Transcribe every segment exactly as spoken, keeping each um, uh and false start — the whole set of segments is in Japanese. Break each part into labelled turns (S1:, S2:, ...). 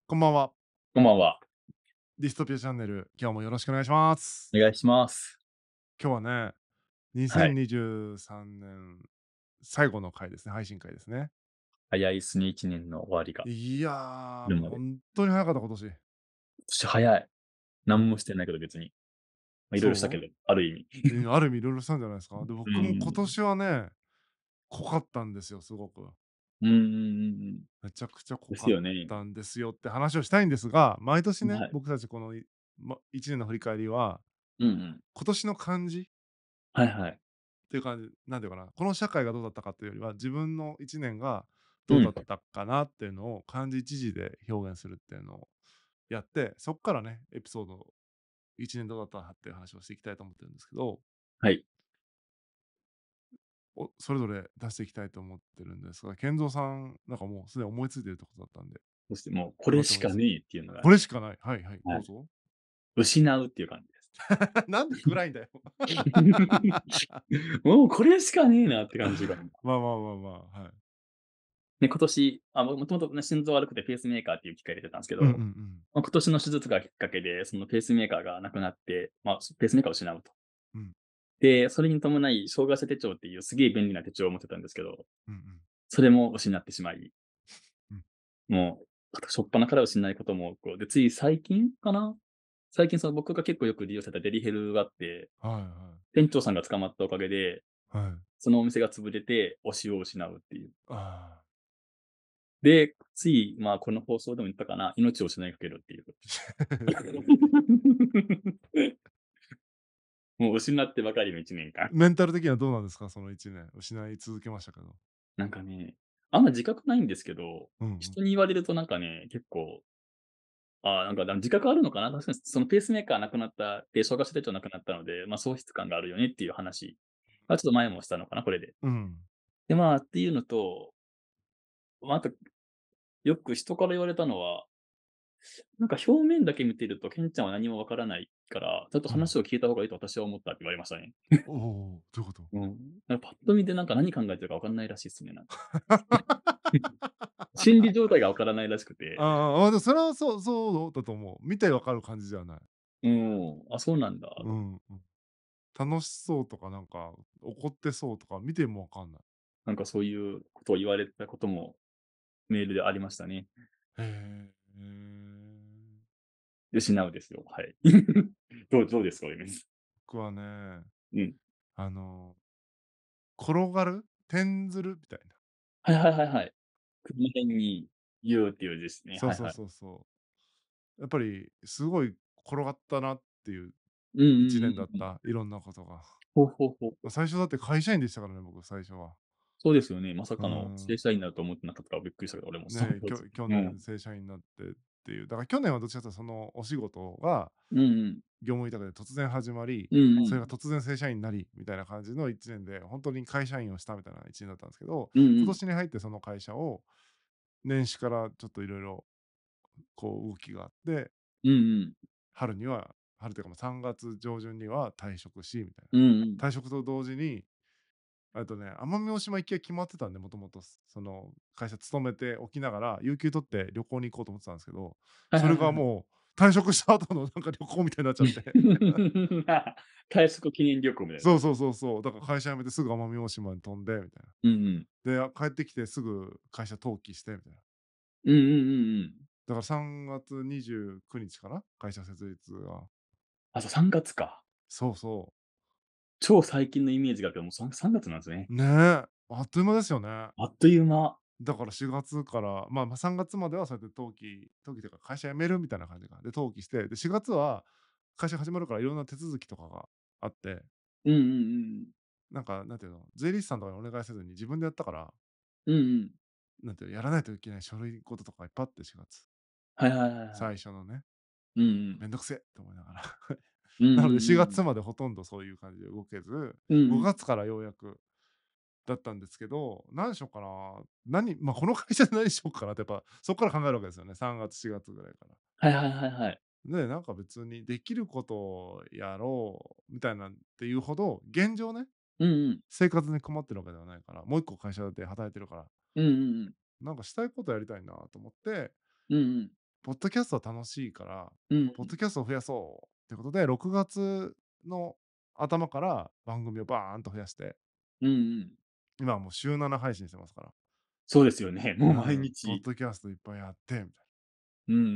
S1: こんばんは。
S2: こんばんは。
S1: ディストピアチャンネル、今日もよろしくお願いします。
S2: お願いします。
S1: 今日はね、
S2: はい。
S1: にせんにじゅうさんねん最後の回ですね、配信回ですね。
S2: 早いっすね、いちねんの終わりが
S1: いや、
S2: 来るまで。
S1: もうほんとに早かった、今年。
S2: し早い。なんも
S1: うん。
S2: してないけど別に。ま、色々したけ
S1: そ
S2: ど、ある意味。
S1: う？うん、ある意味色々したんじゃないですか。で、
S2: うん
S1: 僕も今
S2: うん。
S1: 年はね、濃かったんですよ、すごく。
S2: うんうんうんうん。
S1: めちゃくちゃ濃
S2: で
S1: かっ
S2: すよね。
S1: たんですよって話をしたいんですが、毎年ね、
S2: はい。
S1: 僕たちこの、いま、いちねんの振り返りは、
S2: うんうん。
S1: 今年の漢字
S2: はいはい。
S1: っていう感じ、なんていうかな、この社会がどうだったかっていうよりは、自分のいちねんが
S2: うん。
S1: どうだったかなっていうのを漢字一字で表現するっていうのをやって、そっからね、エピソードいちねんどうだったっていう話をしていきたいと思ってるんですけど、
S2: はい。
S1: おそれぞれ出していきたいと思ってるんですが、健三さん、なんかもうすでに思いついてるってことだったんで、
S2: そしてもうこれ
S1: 伺ってもいいですか？
S2: しかねえっていうのが、
S1: これしかない。はいはい、
S2: はい。
S1: どうぞ。
S2: 失うっていう感じです。
S1: なんで暗いんだよ。
S2: もうこれしかねえなって感じが。
S1: まあまあまあまあ、はい。
S2: で、今年、あ、ももともとね、心臓悪くてペースメーカーっていう機械入れてたんですけ
S1: うんうんう
S2: ど、
S1: ん。
S2: ま、今年の手術がきっかけで、そのペースメーカーがなくなって、まあ、ペースメーカーを失うと。
S1: うん。
S2: で、それに伴い、障害者手帳っていうすげえ便利な手帳を持ってたんですけど、
S1: うんうん。
S2: それも失ってしまい、
S1: うん。
S2: もう、初っ端から失うことも、こう、で、つい最近かな？最近その僕が結構よく利用してたデリヘルがあって、
S1: はいはい。
S2: 店長さんが捕まったおかげで、
S1: はい。
S2: そのお店が潰れて推しを失うっていう。
S1: ああ。
S2: で、つい、まあ、この放送でも言ったかな、命を失いかけるっていう。もう失ってばかりのいちねんかん。
S1: メンタル的にはどうなんですか？そのいちねん、失い続けましたけど。
S2: なんかね、あんま自覚ないんですけど、
S1: うんうん。
S2: 人に言われるとなんかね、結構、ああ、なんか、だ自覚あるのかな、確かにそのペースメーカーなくなった、で、障害者手帳なくなったので、ま、喪失感があるよねっていう話がちょっと前もしたのかな、これで。
S1: うん。
S2: で、まあ、っていうのと、まあ、あと、よく人から言われたのは、なんか表面だけ見てると、ケンちゃんは何もわからないから、ちょっと
S1: うん。
S2: 話を聞いた方がいいと私は思ったって言われましたね。
S1: おお、どういうこと？
S2: うん。なんかパッと見でなんか何考えてるかわかんないらしいっすね、なんか。心理状態がわからないらしくて。
S1: ああ、ああ、でもそれはそうそうだと思う。見てわかる感じではない。
S2: うん、あ、そうなんだと。
S1: うん、うん。楽しそうとかなんか、怒ってそうとか見てもわかんない。
S2: なんかそういうことを言われたこともメールでありましたね。
S1: へえ。
S2: 失うですよ、はい。どうどうですか？おイメ
S1: 僕はね、
S2: うん。
S1: あの、転がる、転ずるみたいな。
S2: はいはいはいはい。首の辺に言うっていう字ですね。
S1: そうそう
S2: はいはい。
S1: そうそう。やっぱりすごい転がったなっていう
S2: うんうん
S1: 1
S2: うんうん。
S1: 年だった、いろんなことが。
S2: ほうほうほうほう。
S1: 最初だって会社員でしたからね、僕最初は。
S2: そうですよね。まさ
S1: うー
S2: かの正
S1: ん。
S2: 社員になると思ってなかったからびっくりしたけど、俺もそう
S1: ね、
S2: 当時。
S1: きょ去
S2: うん。
S1: 年正社員になってっていう。だから去年はどっちかというとそのお仕事が
S2: うんうん。
S1: 業務委託で突然始まり、
S2: うんうん。
S1: それが突然正社員になりみたいな感じのいちねんで、本当に会社員をしたみたいないちねんだったんですけど、
S2: うんうん。
S1: 今年に入ってその会社を年始からちょっといろいろこう動きがあって、
S2: うんうん。
S1: 春には春というか、ま、さんがつ上旬には退職しみたいな。
S2: うんうん。
S1: 退職と同時に、あとね、奄美大島行きが決まってたんで、もともと、その会社勤めておきながら、有給取って旅行に行こうと思ってたんですけど、
S2: はい
S1: それ
S2: はいはいはい。
S1: がもう退職した後のなんか旅行みたいになっちゃって。
S2: 退職記念旅行みたいなやつですね。
S1: そうそうそうそう。だから会社辞めてすぐ奄美大島に飛んでみたいな。
S2: うんうん。
S1: で、あ、帰ってきてすぐ会社登記してみたいな。
S2: うんうんうんうん。
S1: だからさんがつにじゅうくにちかな、会社設立が。
S2: あ、そう、さんがつか。
S1: そうそ
S2: 超最近のイメージがあるけど、もうさんさんがつなんですね。
S1: う。ねえ、あっという間ですよね。
S2: あっという間。
S1: だからしがつから、まあ、ま、さんがつまではそうやって登記登記というか会社辞めるみたいな感じか。で、登記して、で、しがつは会社始まるからいろんな手続きとかがあって、
S2: うんうんうんうん。
S1: なんか、なんていうの、税理士さんとかにお願いせずに自分でやったから、
S2: うんうん。
S1: なんていうの、やらないといけない書類事とかいっぱいあって、しがつ。
S2: はいはいはいはい。
S1: 最初のね、
S2: うんうん。
S1: めんどくせえって思いながら。
S2: うんうん
S1: なので4
S2: うん。
S1: 月までほとんどそういう感じで動けず、5
S2: うんうん。
S1: 月からようやくだったんですけど、何しようかな、何ま、この会社で何しようかなってやっぱそっから考えるわけですよね。さんがつ、しがつぐらいから。
S2: はいはいはいはい。
S1: で、なんか別にできることをやろうみたいなんていうほど、現状ね、
S2: うんうん。
S1: 生活に困ってるわけではないから、もう一個会社で働いてるから、
S2: うんうんうん。
S1: なんかしたいことやりたいなと思って、
S2: うんうん。
S1: ポッドキャストは楽しいから、
S2: うん。
S1: ポッドキャストを増やそうってことで、ろくがつの頭から番組をバーンと増やして、
S2: うんうん。
S1: 今はもう週なな配信してますから。
S2: そうですよね。もう毎
S1: うん、ポッ
S2: 日。
S1: ドキャストいっぱいやってみたい
S2: うんうんうん。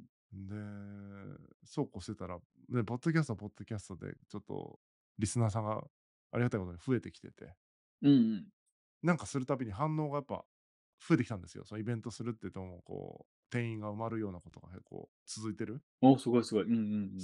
S1: な。で、そうこうしてたら、ね、ポッドキャストはポッドキャストでちょっとリスナーさんがありがたいことに増えてきてて、
S2: うんうん。
S1: なんかするたびに反応がやっぱ増えてきたんですよ。そのイベントするって言っても、こう、定員が埋まるようなことが結構続いてる。
S2: お、すごいすごい。うんうんうん。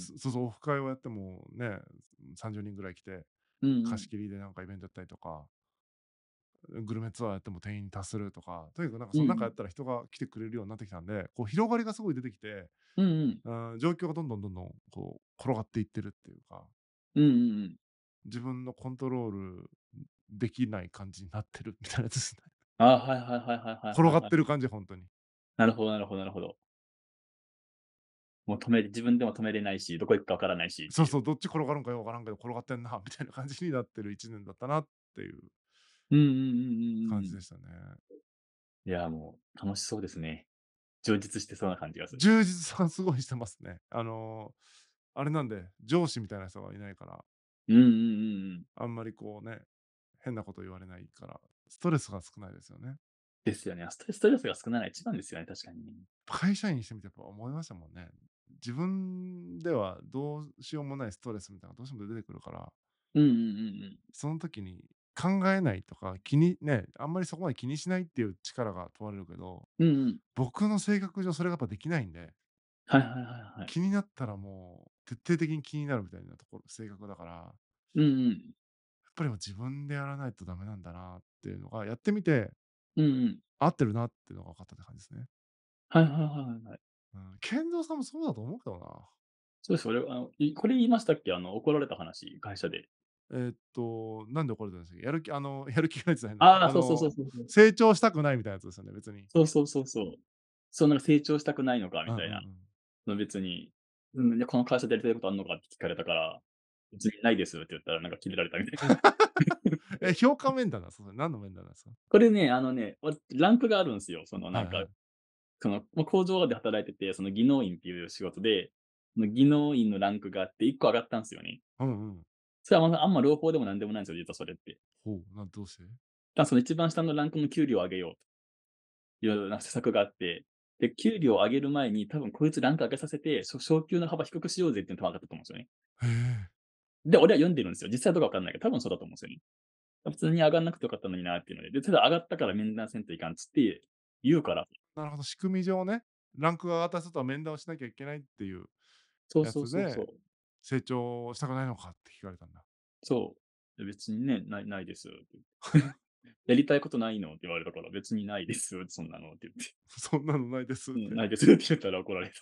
S1: そそうそう、オフ会をやってもね、さんじゅうにんぐらい来て、
S2: うんうん。
S1: 貸し切りでなんかイベントやったりとか、グルメツアーやっても定員に達するとか、とにかくなんかその中や
S2: うんうん。
S1: ったら人が来てくれるようになってきたんで、こう広がりがすごい出てきて、
S2: うんうん。
S1: うん、状況がどんどんどんどんこう転がっていってるっていうか、
S2: うんうんうん。
S1: 自分のコントロールできない感じになってるみたいなやつですね。
S2: ああ、はいはいはいはいはい
S1: 転
S2: はいはい。
S1: がってる感じ、本当に。
S2: なるほどなるほどなるほど。もう止め自分でも止めれないし、どこ行くかわからないしっていう。
S1: そうそう、どっち転がるんかよくわからんけど、転がってんなみたいな感じになってるいちねんだったなっていう
S2: うんうんうんうんうんうん。
S1: 感じでしたね。
S2: いや、もう楽しそうですね。充実してそうな感じがする。
S1: 充実はすごいしてますね。あの、あれなんで、上司みたいな人がいないから、
S2: うんうんうんうん。
S1: あんまりこうね、変なこと言われないから、ストレスが少ないですよね。
S2: ですよね。ストレスストレスが少ないのが一番ですよね、確かに。
S1: 会社員してみてやっぱ思いましたもんね。自分ではどうしようもないストレスみたいなのがどうしても出てくるから、
S2: うんうんうんうん。
S1: その時に考えないとか、気にね、あんまりそこまで気にしないっていう力が問われるけど、
S2: うんうん。
S1: 僕の性格上それがやっぱできないんで、
S2: はいはいはいはい。
S1: 気になったらもう徹底的に気になるみたいなところ性格だから、やっ
S2: うんうん。
S1: ぱりもう自分でやらないとダメなんだなっていうのが、やってみて
S2: うんうん。
S1: 合ってるなっていうのが分かったって感じですね。
S2: はいはいはいはいはい。
S1: うん、健三さんもそうだと思うけどな。
S2: そうです、俺、あの、いこれ言いましたっけ？あの、怒られた話、会社で。
S1: えーっと、なんで怒られたんでしたっけ？やる気あの、やる気がないって変だけど、
S2: ああ、そうそうそう
S1: あの、
S2: そうそう。
S1: 成長したくないみたいなやつですよね、別に。
S2: そうそうそうそう。そう、なんか成長したくないのかみ
S1: うんうん
S2: たいな。
S1: うん。
S2: その別に、うん、で、この会社でやりたいことあんのかって聞かれたから、別にないですって言ったら、なんかキレられたみたいな。
S1: え、評価面談なんですか？それ何の面談なんですか？
S2: これね、あのね、わランクがあるんすよ。そのなんか、
S1: はいはい。
S2: その、ま、工場で働いてて、その技能員っていう仕事で、その技能員のランクがあっていっこ上がったんすよね。
S1: うんうん。
S2: それは、ま、あんま朗報でもなんでもないんすよ、実はそれって。
S1: ほう、なんどうして？
S2: だ、その一番下のランクの給料を上げようというような施策があって、で、給料を上げる前に、多分こいつランク上げさせて、しょ昇給の幅低くしようぜっていうの多分あったと思うんすよね。
S1: へえ、
S2: で、俺は読んでるんすよ。実際どうかわかんないけど、多分そうだと思うんすよね。普通に上がんなくてよかったのになっていうので、で、ただ上がったから面談せんといかんっつって言うから、
S1: なるほど、仕組み上ね、ランクが上がった人とは面談をしなきゃいけないっていう
S2: そうそう
S1: やつで、
S2: そうそう。
S1: 成長したくないのかって聞かれたんだ。
S2: そう。で、別にね、ないないですって言って。やりたいことないのって言われたから、別にないですそんなのって言って。
S1: そんなのないですっ
S2: うん、
S1: て。
S2: ないですって言ったら怒られたって。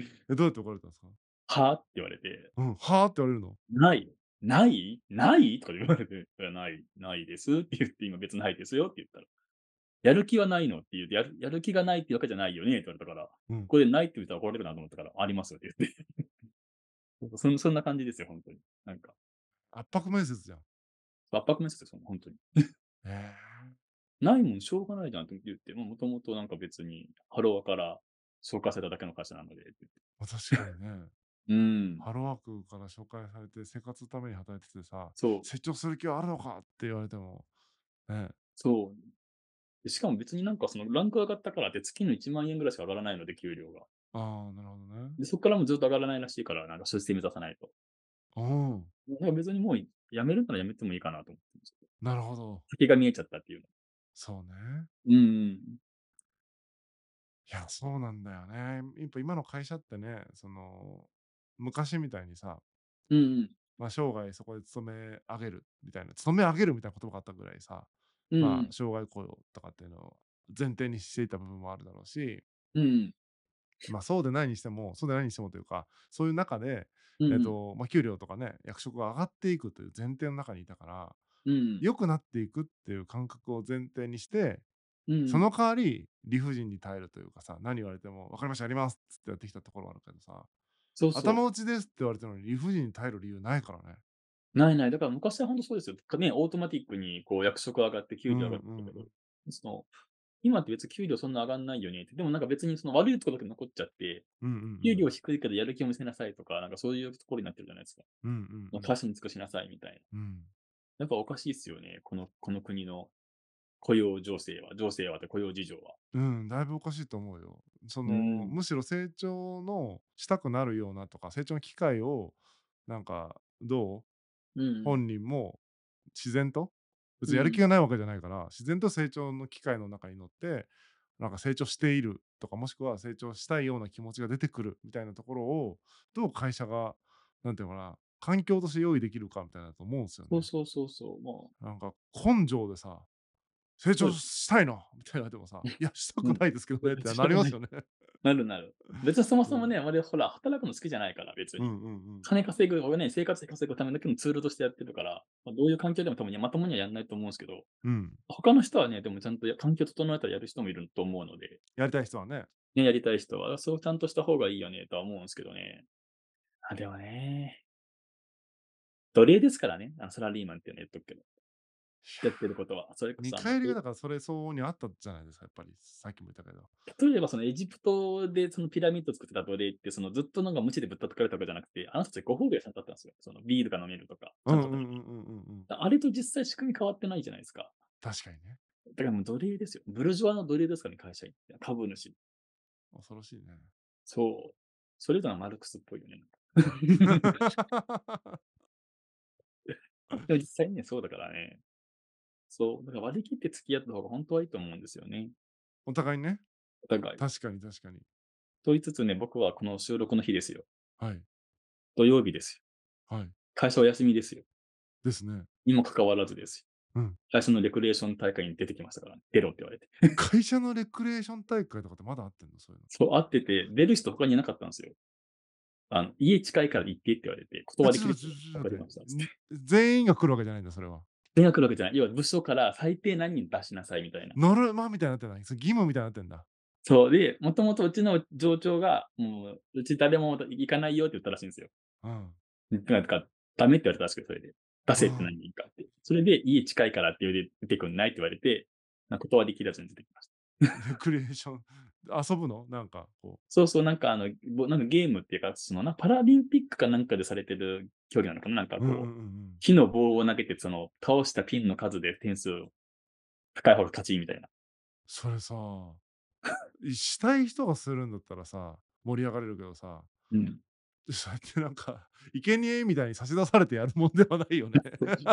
S1: え、どうやって怒られたんですか？
S2: は？って言われて、
S1: うん、はあって言われるの？
S2: ない、ないないとか言われて、いや、ない、ないですって言って、今別にないですよって言ったら、やる気はないのって言うて、やるやる気がないっていうわけじゃないよねって言われたから、
S1: うん。
S2: これないって言ったら怒られるなと思ったから、ありますって言って。そんそんな感じですよ、ほんとに。なんか、
S1: 圧迫面接じゃん。
S2: 圧迫面接ですよ、ほんとに。
S1: へえ。
S2: ないもんしょうがないじゃんって言って、もともとなんか別にハローワから紹介されただけの会社なのでって言って。
S1: ま、確かにね。
S2: うーん、
S1: ハローワークから紹介されて、生活のために働いててさ、
S2: そう、
S1: 成長する気はあるのかって言われても、ね。
S2: そう。で、しかも別になんかそのランク上がったからって月のいちまん円ぐらいしか上がらないので、給料が。
S1: ああ、なるほどね。
S2: で、そっからもずっと上がらないらしいから、なんか出世目指さないと。
S1: うん、
S2: だから別にもう辞めるなら辞めてもいいかなと思ってます。
S1: なるほど。
S2: 先が見えちゃったっていうの。
S1: そうね。
S2: うんうん。
S1: いや、そうなんだよね。やっぱ今の会社ってね、その、昔みたいにさ、
S2: うんうん。
S1: まあ、生涯そこで勤め上げるみたいな、勤め上げるみたいな言葉があったぐらいさ、まあ、
S2: うんうん。
S1: 生涯雇用とかっていうのを前提にしていた部分もあるだろうし、
S2: うんうん。
S1: まあ、そうでないにしてもそうでないにしてもというか、そういう中で、
S2: うんうん。
S1: えっと、まあ、給料とかね、役職が上がっていくという前提の中にいたから、
S2: うんうん。
S1: 良くなっていくっていう感覚を前提にして、
S2: うんうん。
S1: その代わり理不尽に耐えるというかさ、何言われても「分かりました、やります」っつってやってきたところはあるけどさ、
S2: そうそう。
S1: 頭打ちですって言われてるのに理不尽に耐える理由ないからね。
S2: ないない。だから昔はほんとそうですよ。かね、オートマティックにこう役職上がって給
S1: うんう
S2: 料上がってたけど、
S1: んうん。
S2: その今って別に給料そんな上がんないよねって。でもなんか別にその悪いところだけ残っちゃって、
S1: うんうんうん。
S2: 給料低いけどやる気を見せなさいとか、なんかそういうところになってるじゃないですか。
S1: うんうん
S2: ま、
S1: うん。
S2: 会社に尽くしなさいみたいな。
S1: うん。
S2: やっぱおかしいっすよね、このこの国の雇用情勢は情勢はって雇用事情は。
S1: うん、だいぶおかしいと思うよ。その、
S2: うーん。
S1: むしろ成長のしたくなるようなとか、成長の機会を、なんか、どう
S2: うんうん。
S1: 本人も自然と、別にやる気
S2: うん。
S1: がないわけじゃないから、自然と成長の機会の中に乗って、なんか成長しているとか、もしくは成長したいような気持ちが出てくるみたいなところを、どう会社が、なんていうのかな、環境として用意できるかみたいなだと思うんですよね。
S2: そうそうそうそう、も
S1: なんか根性でさ、成長
S2: うそうです。
S1: したいのみたいなでもさ、いや、した
S2: うん。
S1: くないですけどねって
S2: したくない。
S1: なりますよね。
S2: なるなる。別にそも
S1: うん。
S2: そもね、あまりほら、働くの好きじゃないから、別に。
S1: うんうんうん。
S2: 金稼ぐをね、生活費稼ぐためだけのツールとしてやってるから、ま、どういう環境でも多分ね、まともにはやんないと思うんすけど、
S1: うん。
S2: 他の人はね、でもちゃんとや環境整えたらやる人もいると思うので、
S1: やりたい人はね。
S2: ね、やりたい人は、そうちゃんとした方がいいよねとは思うんすけどね。あ、でもね、奴隷ですからね、あのサラリーマンっていうのは言っとくけど。やってることは。それこ
S1: 見
S2: そあの、え
S1: 返りがだからそれ相応にあったじゃないですか、やっぱり。さっきも言ったけど。
S2: 例えばそのエジプトでそのピラミッド作ってた奴隷って、そのずっとなんか無知でぶったたかれたわけじゃなくて、あの人たちご褒美がちゃんとあったんですよ。そのビールが飲めるとか、
S1: うん
S2: ちゃんと
S1: うんうんうんうんうん。
S2: あれと実際仕組み変わってないじゃないですか。
S1: 確かにね。
S2: だからもう奴隷ですよ。ブルジョワの奴隷ですからね、会社員って。株主。
S1: 恐ろしいね。
S2: そう。それとはマルクスっぽいよね。でも実際にね、そうだからね。そう。だから割り切って付き合った方が本当はいいと思うんですよね。
S1: お互いにね。
S2: お互い。
S1: 確かに確かに。
S2: と言いつつね、僕はこの収録の日ですよ。
S1: はい。
S2: 土曜日ですよ。
S1: はい。
S2: 会社お休みですよ。
S1: ですね。
S2: にもかかわらずですよ。
S1: うん。
S2: 会社のレクリエーション大会に出てきましたからね。出ろって言われて。
S1: 会社のレクリエーション大会とかってまだあってんの？そういうの。
S2: そう、会ってて、出る人他にいなかったんですよ。あの、家近いから行ってって言われて、
S1: え、
S2: 断りきれて、
S1: ちょっとちょちょちょっと待って。
S2: わかりましたっつって。
S1: ん全員が来るわけじゃないんだ、それは。
S2: 全額来るわけじゃない。要は部署から最低何人出しなさいみたいな。
S1: ノルマみたいになってない？それ義務みたいになってんだ。
S2: そう、で、もともとうちの上長が、もう、うち誰も行かないよって言ったらしいんですよ。
S1: うん。
S2: なんか、ダメって言われたらしくて、それで。出せって
S1: うん。
S2: 何人かって。それで、家近いからって言うで出てくんないって言われて、ま、断りきらずに出てきました。
S1: レクリエーション遊ぶの？なんかこう。
S2: そうそう、なんかあの、ぼなんかゲームっていうか、そのな、パラリンピックかなんかでされてる競技なのかな、なんかこう、
S1: うんうんうんうん。
S2: 木の棒を投げて、その、倒したピンの数で点数高い方が勝ちみたいな。
S1: それさ、いしたい人がするんだったらさ、盛り上がれるけどさ、
S2: うん。
S1: そうやってなんか、生贄みたいに差し出されてやるもんではないよね。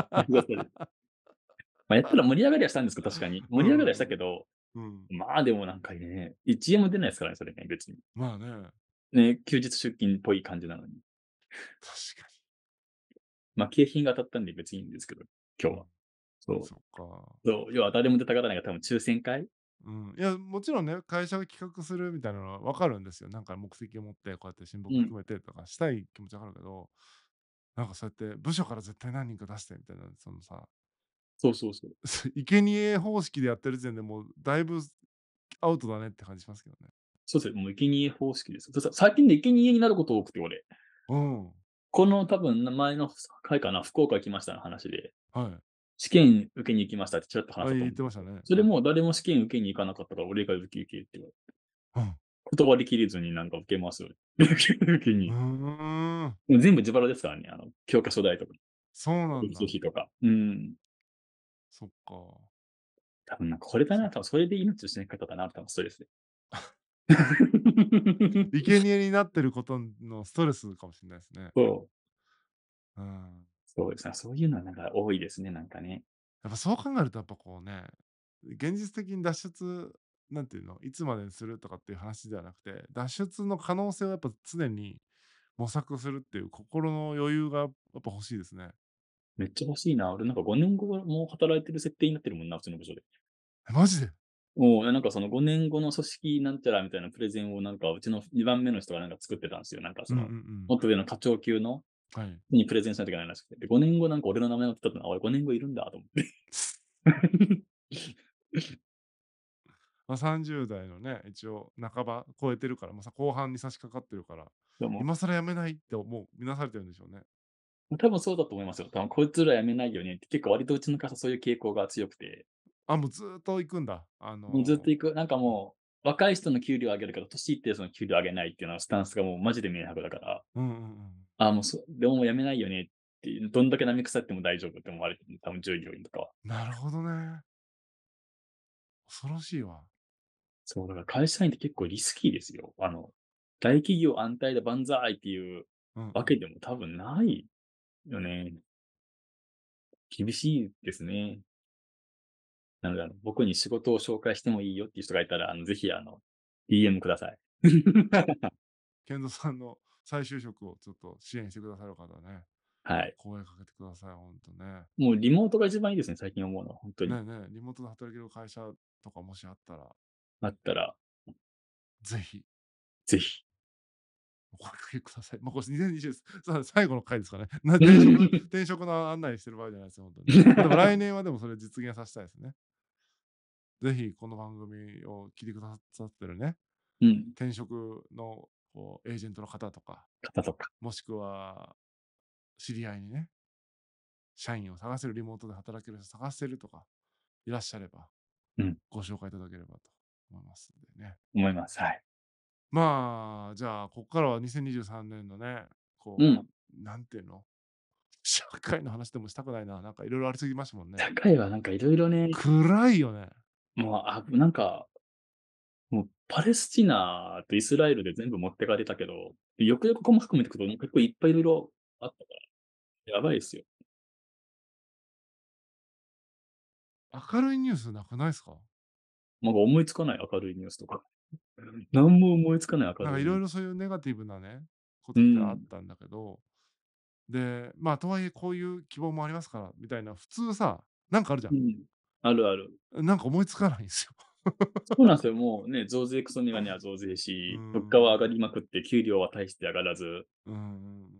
S2: ま、やったら盛り上がりはしたんですけど、確かに。
S1: う
S2: 盛り上がりはした
S1: んうん
S2: けど、
S1: うん。うん。
S2: まあ、でもなんかね、いちえんも出ないですからね、それね、別に。
S1: まあね、
S2: ね、休日出勤っぽい感じなのに。
S1: 確か
S2: ま、景品が当たったんで別にいいんですけど、今
S1: に。う
S2: 日は。
S1: ん。
S2: そう。
S1: そっか。
S2: そう、要は誰も出たがらないが多分抽選会。
S1: うん。いや、もちろんね、会社が企画するみたいなのは分かるんですよ。なんか目的を持って、こうやって親睦
S2: うん。
S1: 含めてとかしたい気持ち分かるけど、なんかそうやって部署から絶対何人か出してみたいな、そのさ、
S2: そうそうそう。
S1: 生贄方式でやってる時点でもうだいぶアウトだねって感じしますけどね。
S2: そうですね、もう生贄方式です。でさ最近ね、生贄になること多くて、俺。
S1: うん。
S2: この多分前の回かな、福岡行きましたの話で、
S1: はい。
S2: 試験受けに行きましたってちらっと話し
S1: あ、言っ
S2: たと思うんですけど、
S1: てましたね。
S2: それ
S1: はい。
S2: も誰も試験受けに行かなかったから、俺が受け受けって言われて、
S1: うん。
S2: 断りきれずになんか受けます受け
S1: う
S2: に。
S1: ーん。
S2: もう全部自腹ですからね、あの、教科書代とか、
S1: そうなん
S2: 学
S1: だ。
S2: 費とか。うん。
S1: そっか。
S2: 多分なんかこれだ
S1: そ
S2: な、多分それで命失い方だな、多分ストレスで。
S1: 生贄になってることのストレスかもしれないですね。
S2: そう。
S1: うん。
S2: そうですね。そういうのはなんか多いですね、なんかね。
S1: やっぱそう考えるとやっぱこうね、現実的に脱出、なんていうの、いつまでにするとかっていう話ではなくて、脱出の可能性をやっぱ常に模索するっていう心の余裕がやっぱ欲しいですね。
S2: めっちゃ欲しいな。俺なんかごねんごも働いてる設定になってるもんな、うちの部署で。
S1: え、マジで？
S2: もう、なんかそのごねんごの組織なんちゃらみたいなプレゼンをなんかうちのにばんめの人がなんか作ってたんですよ。なんか
S1: うんうんう
S2: その、
S1: ん。
S2: もっと上の課長級の
S1: はい。
S2: にプレゼンしないといけないらしくて。で、ごねんごなんか俺の名前を言ったって、あ、俺ごねんごいるんだと思って。
S1: まあ、さんじゅう代のね、一応半ば超えてるから、まあ、さ後半に差し掛かってるから、
S2: でも、
S1: 今更辞めないってもう見なされてるんでしょうね。
S2: 多分そうだと思いますよ。多分こいつら辞めないよねって、結構割とうちの会社そういう傾向が強くて。
S1: あ、もうずっと行くんだ。あ
S2: もうずっと
S1: の
S2: 行く。なんか
S1: うん。
S2: もう、若い人の給料上げるけど、年いってその給料上げないっていうのはスタンスがもうマジで明白だから、
S1: うんうんうん。
S2: あ、もうそでももう辞めないよねっていう、どんだけ波腐っても大丈夫って思われてる、多分従業員とかは。
S1: なるほどね。恐ろしいわ。
S2: そう、だから会社員って結構リスキーですよ。あの、大企業安泰で万歳っていう
S1: うんうん。
S2: わけでも多分ないよね。厳しいですね。なので、あの、僕に仕事を紹介してもいいよっていう人がいたら、あの、ぜひ、あの、ディーエム ください。
S1: ケンゾさんの再就職をちょっと支援してくださる方はね、
S2: はい。
S1: 声かけてください、ほんとね。
S2: もうリモートが一番いいですね、最近思うのは、本当に。
S1: ねえねえ、リモートで働ける会社とかもしあったら、
S2: あったら、
S1: ぜひ
S2: ぜひ。
S1: お声かけください。ま、これにせんにじゅうさ最後の回ですかね。な転職転職の案内してる場合じゃないですよ、ほんとに。ま、でも来年はでもそれ実現させたいですね。ぜひこの番組を聞いてくださってるね、
S2: うん、
S1: 転職のこうエージェントの方とか、
S2: 方とか。
S1: もしくは知り合いにね、社員を探せる、リモートで働ける人探してるとかいらっしゃれば、
S2: うん、
S1: ご紹介いただければと思いますんでね。
S2: 思います。はい。
S1: まあ、じゃあ、こっからはにせんにじゅうさんねんのね、こ
S2: うん。
S1: う、なんていうの、社会の話でもしたくないな。なんかいろいろありすぎましたもんね。
S2: 社会はなんかいろいろね、
S1: 暗いよね。
S2: もう、あ、なんか、もうパレスチナとイスラエルで全部持ってかれたけど、よくよく細かく見ていくと、結構いっぱいいろいろあったから、やばいですよ。
S1: 明るいニュースなくないですか？
S2: なんか思いつかない明るいニュースとか。なんも思いつかない明
S1: なんか
S2: るいニュース。
S1: いろいろそういうネガティブなね、ことってあっ
S2: うん。
S1: たんだけど、で、まあ、とはいえこういう希望もありますからみたいな、普通さ、なんかあるじゃん。
S2: うん。あるある。
S1: なんか思いつかないんですよ。
S2: そうなんですよ。もうね、増税クソメガネは増税
S1: うー
S2: し、物価は上が
S1: ん。
S2: りまくって給料は大して上がらず、
S1: うんうん。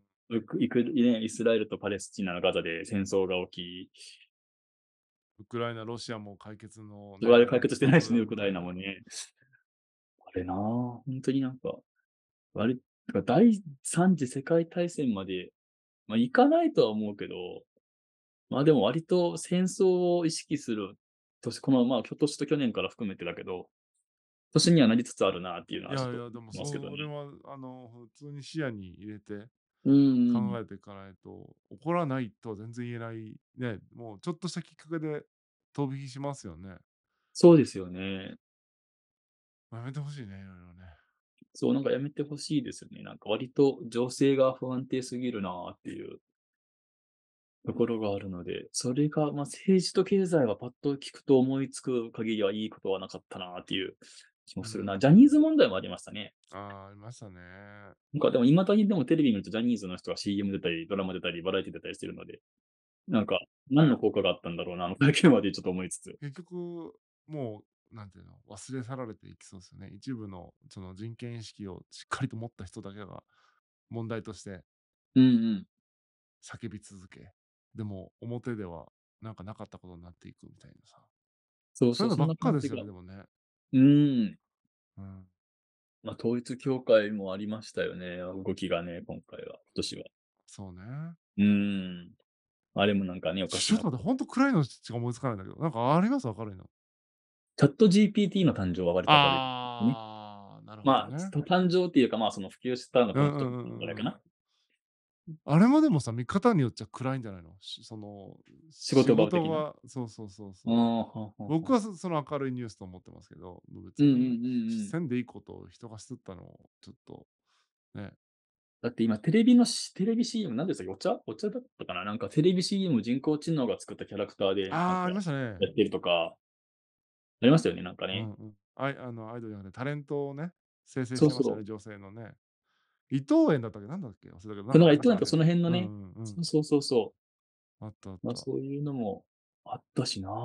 S2: うくいくね、イスラエルとパレスチナのガザで戦争が起き、
S1: ウクライナ、ロシアも解決の
S2: それ
S1: ね、
S2: は解決してないしね、ウ
S1: プログラム
S2: クライナもね。あれなぁ、ほんとになんか、割てか第三次世界大戦まで、ま、いかないとは思うけど、ま、でも割と戦争を意識する年この、まあ、今年と去年から含めてだけど、年にはなりつつあるなっていうのはちょっと思っ
S1: いやいや、でも
S2: てますけどね。
S1: それはあの、普通に視野に入れて
S2: うんうん。
S1: 考えていかないと、起こらないとは全然言えない、ね、もうちょっとしたきっかけで飛び火しますよね。
S2: そうですよね。
S1: やめてほしいね、いろいろね。
S2: そう、なんかやめて欲しいですよね。なんか割と情勢が不安定すぎるなっていうところがあるので、それが、ま、政治と経済はパッと聞くと思いつく限りはいいことはなかったなっていう気
S1: う
S2: もするな。ジャニーズ
S1: ん。
S2: 問題もありましたね。
S1: ああ、ありましたね。
S2: なんかでも未だにでもテレビ見るとジャニーズの人が シーエム 出たり、ドラマ出たり、バラエティ出たりしてるので、なんか、何の効果があったんだろうな、あの会見までちょっと思いつつ。
S1: 結局、もう、なんていうの、忘れ去られていきそうですよね。一部のその人権意識をしっかりと持った人だけが問題として
S2: うんうん。
S1: 叫び続け、でも表ではなんかなかったことになっていくみたいなさ。
S2: そうそう、
S1: そういうのば
S2: そんな
S1: っかですよね、
S2: 感じが。
S1: でもね。
S2: うーん。
S1: うん。
S2: ま、統一教会もありましたよね、動きがね、今回は、今年は。
S1: そうね。
S2: うーん。あれもなんかね、おかし
S1: ちょっと待って、
S2: なこと。
S1: ほんと暗いのしか思いつかないんだけど、なんかあります？明るいの。
S2: チャット ジーピーティー の誕生は割と明るいですね。
S1: ああ、なるほど
S2: まあ、
S1: ね。
S2: と誕生っていうか、まあ、その普及したのが
S1: うんう
S2: このちょっと
S1: んうんうんうん。
S2: ぐらいかな。
S1: あれもでもさ、見方によっちゃ暗いんじゃないの？しその、仕
S2: 仕事場的な。
S1: 事はそうそうそう
S2: ああ、
S1: そう。
S2: はあはあはあ。
S1: 僕はそその明るいニュースと思ってますけど、別に
S2: うんうんうんうん。
S1: せんでいいことを人がしとったのをちょっとね。
S2: だって今テレビのしテレビ シーエム なんでしたっけ、お茶お茶だったかな、なんかテレビ シーエム 人工知能が作ったキャラクターで、なん
S1: ああ、
S2: か
S1: ありましたね。
S2: やってるとか、ありましたよね、なんかね。
S1: うんうん。あいあの、アイドルじゃなくてタレントをね、生成してましたね、
S2: そうそう。
S1: 女性のね。伊藤園だったっけ、なんだっけ、忘れたけど、なん
S2: そう、
S1: か
S2: なんか
S1: ありましたあれ。
S2: 言ってなんかその辺の
S1: う
S2: ね、
S1: んうんうん。
S2: そうそうそうそう。
S1: あったあっ
S2: ま、
S1: た。
S2: そういうのもあったしな。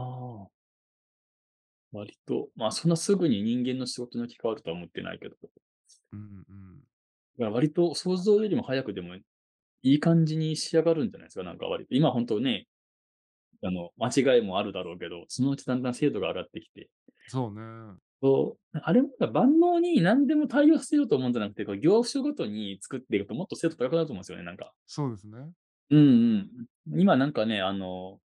S2: 割と、まあ、そんなすぐに人間の仕事に置き換わるとは思ってないけど、だか
S1: うんうん。
S2: ら割と想像よりも早くでもいい感じに仕上がるんじゃないですか、なんか割と。今ほんとね、あの、間違いもあるだろうけど、そのうちだんだん精度が上がってきて、
S1: そうね。
S2: そう、あれもだ万能に何でも対応してると思うんじゃなくて、こう業種ごとに作っていくともっと精度高くなると思うんですよね、なんか。
S1: そうですね。
S2: うんうん。今なんかね、あの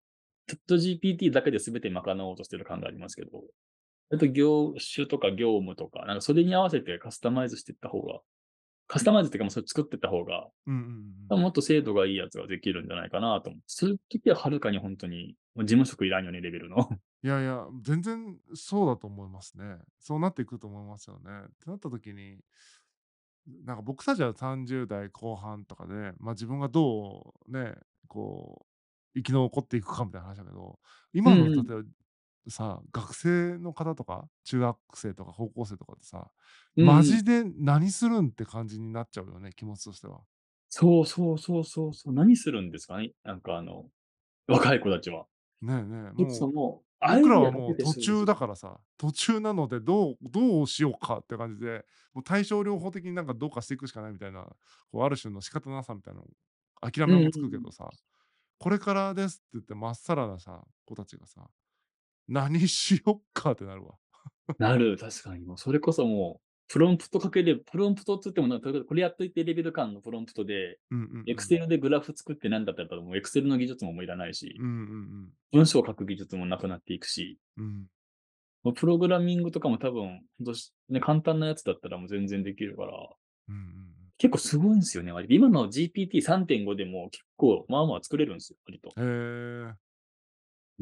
S2: チャット ジーピーティー だけで全て賄おうとしてる感がありますけど、あと業種とか業務とか、なんかそれに合わせてカスタマイズしていった方が、カスタマイズっていうか、もうそれ作ってった方が、
S1: うんうんうん。
S2: 多分もっと精度がいいやつができるんじゃないかなと思う。そういう時ははるかにほんとに、もう事務職いらんよねレベルの。
S1: いやいや、全然そうだと思いますね。そうなっていくと思いますよね。ってなった時に、なんか僕たちはさんじゅう代後半とかで、ま、自分がどうね、こう生き残っていくかみたいな話だけど、今の
S2: うんうん。
S1: 例えばさ、学生の方とか、中学生とか高校生とかってさ、マ
S2: うんうん。
S1: ジで何するんって感じになっちゃうよね、気持ちとしては。
S2: そうそうそうそうそう。何するんですかね、なんかあの、若い子たちは。
S1: ねえねえ、
S2: そそ
S1: もう
S2: の、ア
S1: 僕ら
S2: イディアだけ
S1: はもう途
S2: で勝負する。
S1: 中だからさ、途中なのでどうどうしようかって感じで、もう対症療法的になんかどうかしていくしかないみたいな、こうある種の仕方なさみたいなの、諦
S2: うんうん
S1: めもつ
S2: うん。
S1: くけどさ、これからですって言ってまっさらなさ、子たちがさ、何しよっかってなるわ。
S2: なる、確かにもうそれこそもう、プロンプトかけれプロンプトっつってもなんか、例えばこれやっといてレベル間のプロンプトで、
S1: うんうんうん。
S2: エクセルでグラフ作ってなんだったらもうエクセルの技術ももういらないし、
S1: うんうんうん。
S2: 文章を書く技術もなくなっていくし、
S1: うん。
S2: もうプログラミングとかも多分、ほんとしね、簡単なやつだったらもう全然できるから、
S1: うんうんうん。
S2: 結構すごいんすよね、割と。今の ジーピーティーさんてんご でも結構まあまあ作れるんすよ、割と。
S1: へえ、
S2: うん。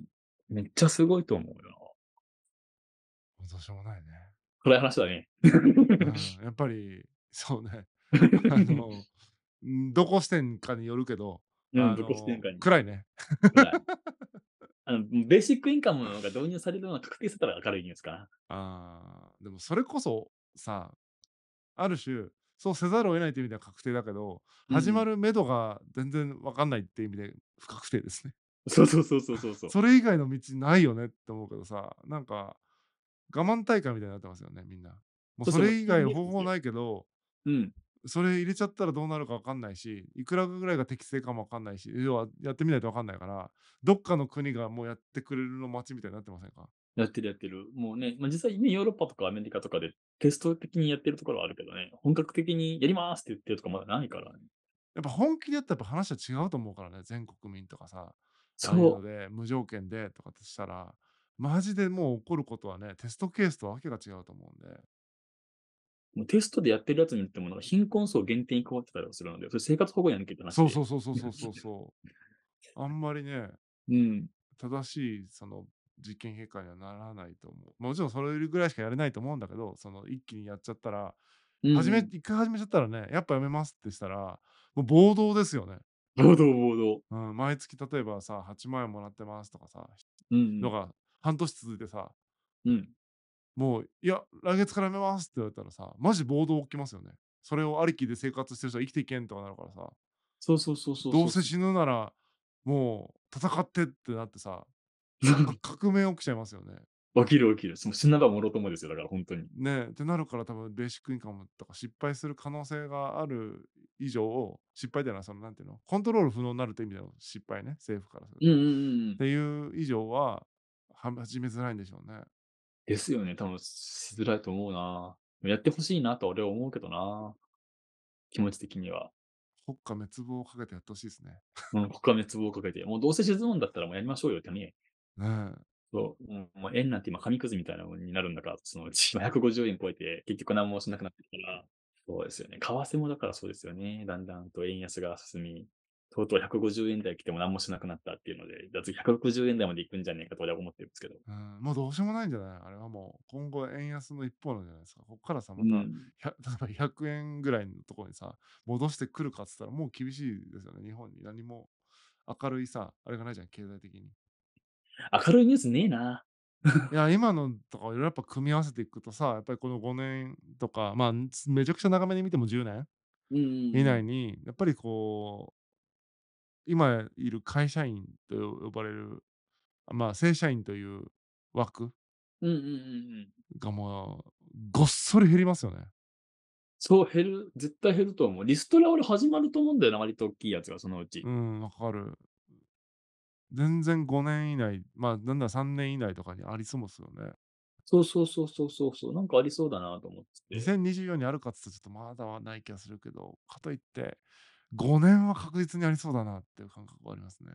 S2: めっちゃすごいと思うよ。
S1: どうしようもないね。
S2: 暗い話だね。
S1: うん、やっぱり、そうね。あの、ん、どこ視点かによるけど、
S2: うん、
S1: あ
S2: どこ視点
S1: の、
S2: かに。
S1: 暗いね。
S2: 暗い。あの、ベーシックインカムが導入されるのが確定してたら明るいニュースかな。
S1: ああ、でもそれこそさ、ある種、そうせざるを得ないという意味では確定だけど、始ま
S2: うん。
S1: る目処が全然わかんないっていう意味で不確定ですね。
S2: そうそうそうそうそうそう。
S1: それ以外の道ないよねって思うけどさ、なんか我慢大会みたいになってますよね、みんな。もう
S2: そうそう、もう
S1: それ以外
S2: ティービーエス ですよ。
S1: 方法ないけど、
S2: うん。
S1: それ入れちゃったらどうなるかわかんないし、いくらぐらいが適正かもわかんないし、要はやってみないとわかんないから、どっかの国がもうやってくれるの待ちみたいになってませんか？
S2: やってるやってる。もうね、ま、実際ね、ヨーロッパとかアメリカとかでテスト的にやってるところはあるけどね、本格的にやりますって言ってるとこまだないからね。
S1: やっぱ本気でやったらやっぱ話は違うと思うからね、全国民とかさ、ああいうの
S2: そ
S1: で無条件でとかってしたら、マジでもう起こることはね、テストケースとわけが違うと思うんで。
S2: う、もうテストでやってるやつによってもなんか貧困層限定に変わってたりはするので、それ生活保護やんけって話で。
S1: そうそうそうそうそうそうそう。あんまりね、
S2: うん。
S1: 正しいその実験結果にはならないと思う。もちろんそれぐらいしかやれないと思うんだけど、その一気にやっちゃったら、
S2: うんう
S1: 始め
S2: ん。
S1: 一回始めちゃったらね、やっぱやめますってしたら、もう暴動ですよね。
S2: 暴動暴動。
S1: うん、毎月例えばさ、はちまん円もらってますとかさ、
S2: うんうん。
S1: のが半年続いてさ、
S2: うん。
S1: もう、いや、来月からやめますって言われたらさ、マジ暴動起きますよね。それをありきで生活してる人は生きていけんとかなるからさ、
S2: そうそうそうそうそうそう。
S1: どうせ死ぬなら、もう戦ってってなってさ、か革命起きちゃいますよね。
S2: 起きる起きる。その死なばもろともですよ、だからほんとに。
S1: ね、ってなるから多分ベーシックインカムとか失敗する可能性がある以上、失敗っていうのはそのなんていうの、コントロール不能になるという意味での失敗ね、政府からすると。っ
S2: うんうんうんうん。
S1: ていう以上は、は始めづらいんでしょうね。
S2: ですよね、多分しづらいと思うな。やって欲しいなと俺は思うけどな、気持ち的には。
S1: 国家滅亡をかけてやってほしいですね。
S2: うん、国家滅亡をかけて、もうどうせ沈むんだったらもうやりましょうよってね。
S1: ねえ。
S2: そう、うん、もう円なんて今紙くずみたいなものになるんだから、そのうち、ま、ひゃくごじゅうえん超えて結局何もしなくなってきたら、そうですよね。為替もだからそうですよね。だんだんと円安が進み、とうとうひゃくごじゅうえん台来ても何もしなくなったっていうので、だ次ひゃくろくじゅうえん台まで行くんじゃねえかと俺は思ってるんですけど。
S1: うん、もうどうしようもないんじゃない？あれはもう、今後円安の一方なんじゃないですか。こっからさ、また、
S2: うん。
S1: ひゃ例えばひゃくえんぐらいのところにさ、戻してくるかっつったらもう厳しいですよね、日本に。何も明るいさ、あれがないじゃん、経済的に。
S2: 明るいニュースねえな。
S1: いや、今のとかいろいろやっぱ組み合わせていくとさ、やっぱりこのごねんとか、まあ、ん、つめちゃくちゃ長めに見てもじゅうねん
S2: うんうん
S1: 以
S2: うん。
S1: 内に、やっぱりこう、今いる会社員と呼ばれる、まあ、正社員という枠
S2: うんうんうんうん。
S1: がもう、ごっそり減りますよね。
S2: そう、減る、絶対減ると思う。リストラ俺始まると思うんだよな、割と大きいやつがそのうち。
S1: うん、わかる。全然ごねん以内、まあ、なんだらさんねん以内とかにありそうですよね。
S2: そうそうそうそうそうそう、なんかありそうだなと思ってて。
S1: にせんにじゅうよんにあるかっつったらちょっとまだはない気がするけど、かといって、ごねんは確実にありそうだなっていう感覚はありますね。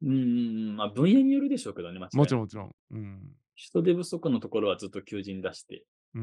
S2: うんうんうん。まあ、分野によるでしょうけどね、間違いなく。
S1: もちろんもちろん。うん。
S2: 人手不足のところはずっと求人出して、
S1: うん。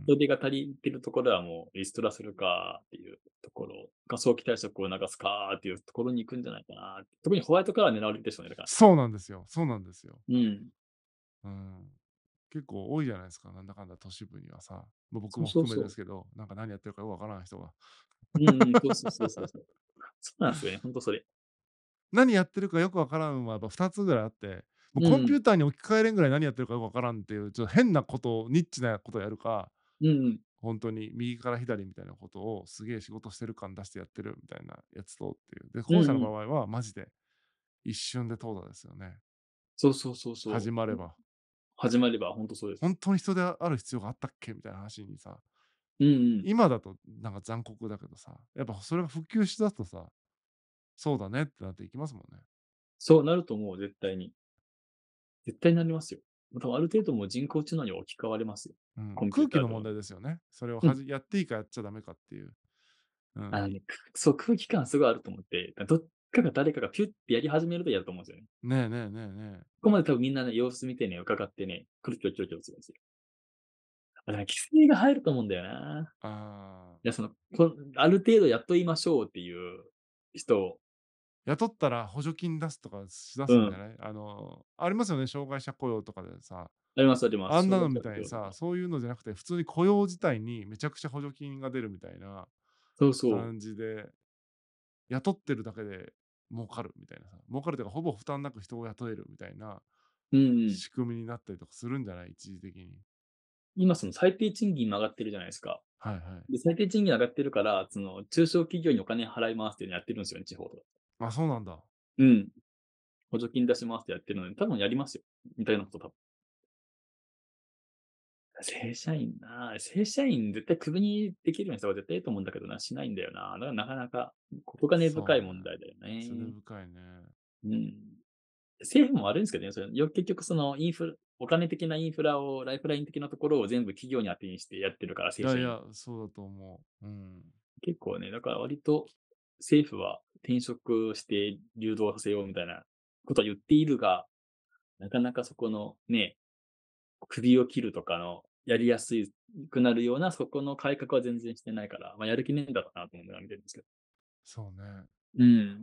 S2: 人手が足りてるところはもうリストラするかっていうところ、が早期退職を促すかっていうところに行くんじゃないかな。特にホワイトカラー狙われるでしょうね、だから。
S1: そうなんですよ。そうなんですよ。
S2: うん。
S1: うん。結構多いじゃないですか、なんだかんだ都市部にはさ。ま、僕も含め
S2: そうそうそう。
S1: ですけど、なんか何やってるかよくわからん人が。
S2: うんうん、そうそうそうそうそう。そうなんですよね、ほんとそれ。
S1: 何やってるかよくわからんはやっぱふたつぐらいあって、もうコンピュ
S2: うんうん。
S1: ーターに置き換えれんぐらい何やってるかよくわからんっていう、ちょっと変なことをニッチなことをやるか、
S2: うんうん。
S1: ほんとに右から左みたいなことをすげえ仕事してる感出してやってるみたいなやつとっていう。で、後者の場
S2: うんうん。
S1: 合はマジで一瞬で淘汰ですよね。
S2: そうそうそうそう。うん。
S1: 始まれば。
S2: 始まればほんとそうです。
S1: ほんとに人である必要があったっけみたいな話にさ、
S2: うんうん。
S1: 今だとなんか残酷だけどさ、やっぱそれが普及しだすとさ、そうだねってなっていきますもんね。
S2: そうなると思う、絶対に。絶対なりますよ。多分ある程度もう人工知能に置き換われますよ。
S1: うん、
S2: コンピュ
S1: 空気の問
S2: ーターとの。
S1: 題ですよね。それを
S2: うん。
S1: はじやっていいかやっちゃダメかっていう。うん。
S2: あのね、くそう、空気感すごいあると思って、だどっかが誰かがピュッてやり始めるとやると思うんですよね。
S1: ねえねえねえねえ。
S2: ここまで多分みんなね、様子見てね、伺ってね、くるきょきょきょするんですよ。だから規制が入ると思うんだよな。
S1: ああ、
S2: いや、その、こある程度やっといましょうっていう人を。
S1: 雇ったら補助金出すとかしだ
S2: うん。
S1: すんじゃない？あの、ありますよね、障害者雇用とかでさ、
S2: ありますあります。
S1: あんなのみ
S2: 障害者
S1: たいにさ、
S2: 雇用とか。
S1: そういうのじゃなくて、普通に雇用自体にめちゃくちゃ補助金が出るみたいな
S2: そうそう。
S1: 感じで、雇ってるだけで儲かるみたいなさ、儲かるというか、ほぼ負担なく人を雇えるみたいな
S2: うんうん。
S1: 仕組みになったりとかするんじゃない？一時的に。
S2: 今その最低賃金も上がってるじゃないですか。
S1: はいはい。
S2: で、最低賃金上がってるから、その中小企業にお金払いますっていうのやってるんですよね、地方とか。
S1: あ、そうなんだ。
S2: うん。補助金出しますってやってるので、多分やりますよ。似たようなこと多分。正社員な、正社員絶対クビにできるような人が絶対いると思うんだけどな、しないんだよな。だからなかなか、ここが根深い
S1: そうね。
S2: 問題だよ
S1: それ
S2: ね。
S1: 深いね。
S2: うん。政府も悪いんですけどね、それ、よ結局そのインフラお金的なインフラを、ライフライン的なところを全部企業に当てにしてやってるから、正社員。
S1: いやいや、そうだと思う。うん。
S2: 結構ね、だから割と政府は転職して流動させようみたいなことは言っているが、なかなかそこのね、首を切るとかのやりやすいくなるような、そこの改革は全然してないから、まあ、やる気ねえんだろうなと思いながら見てるんですけど。
S1: そうね。
S2: うん。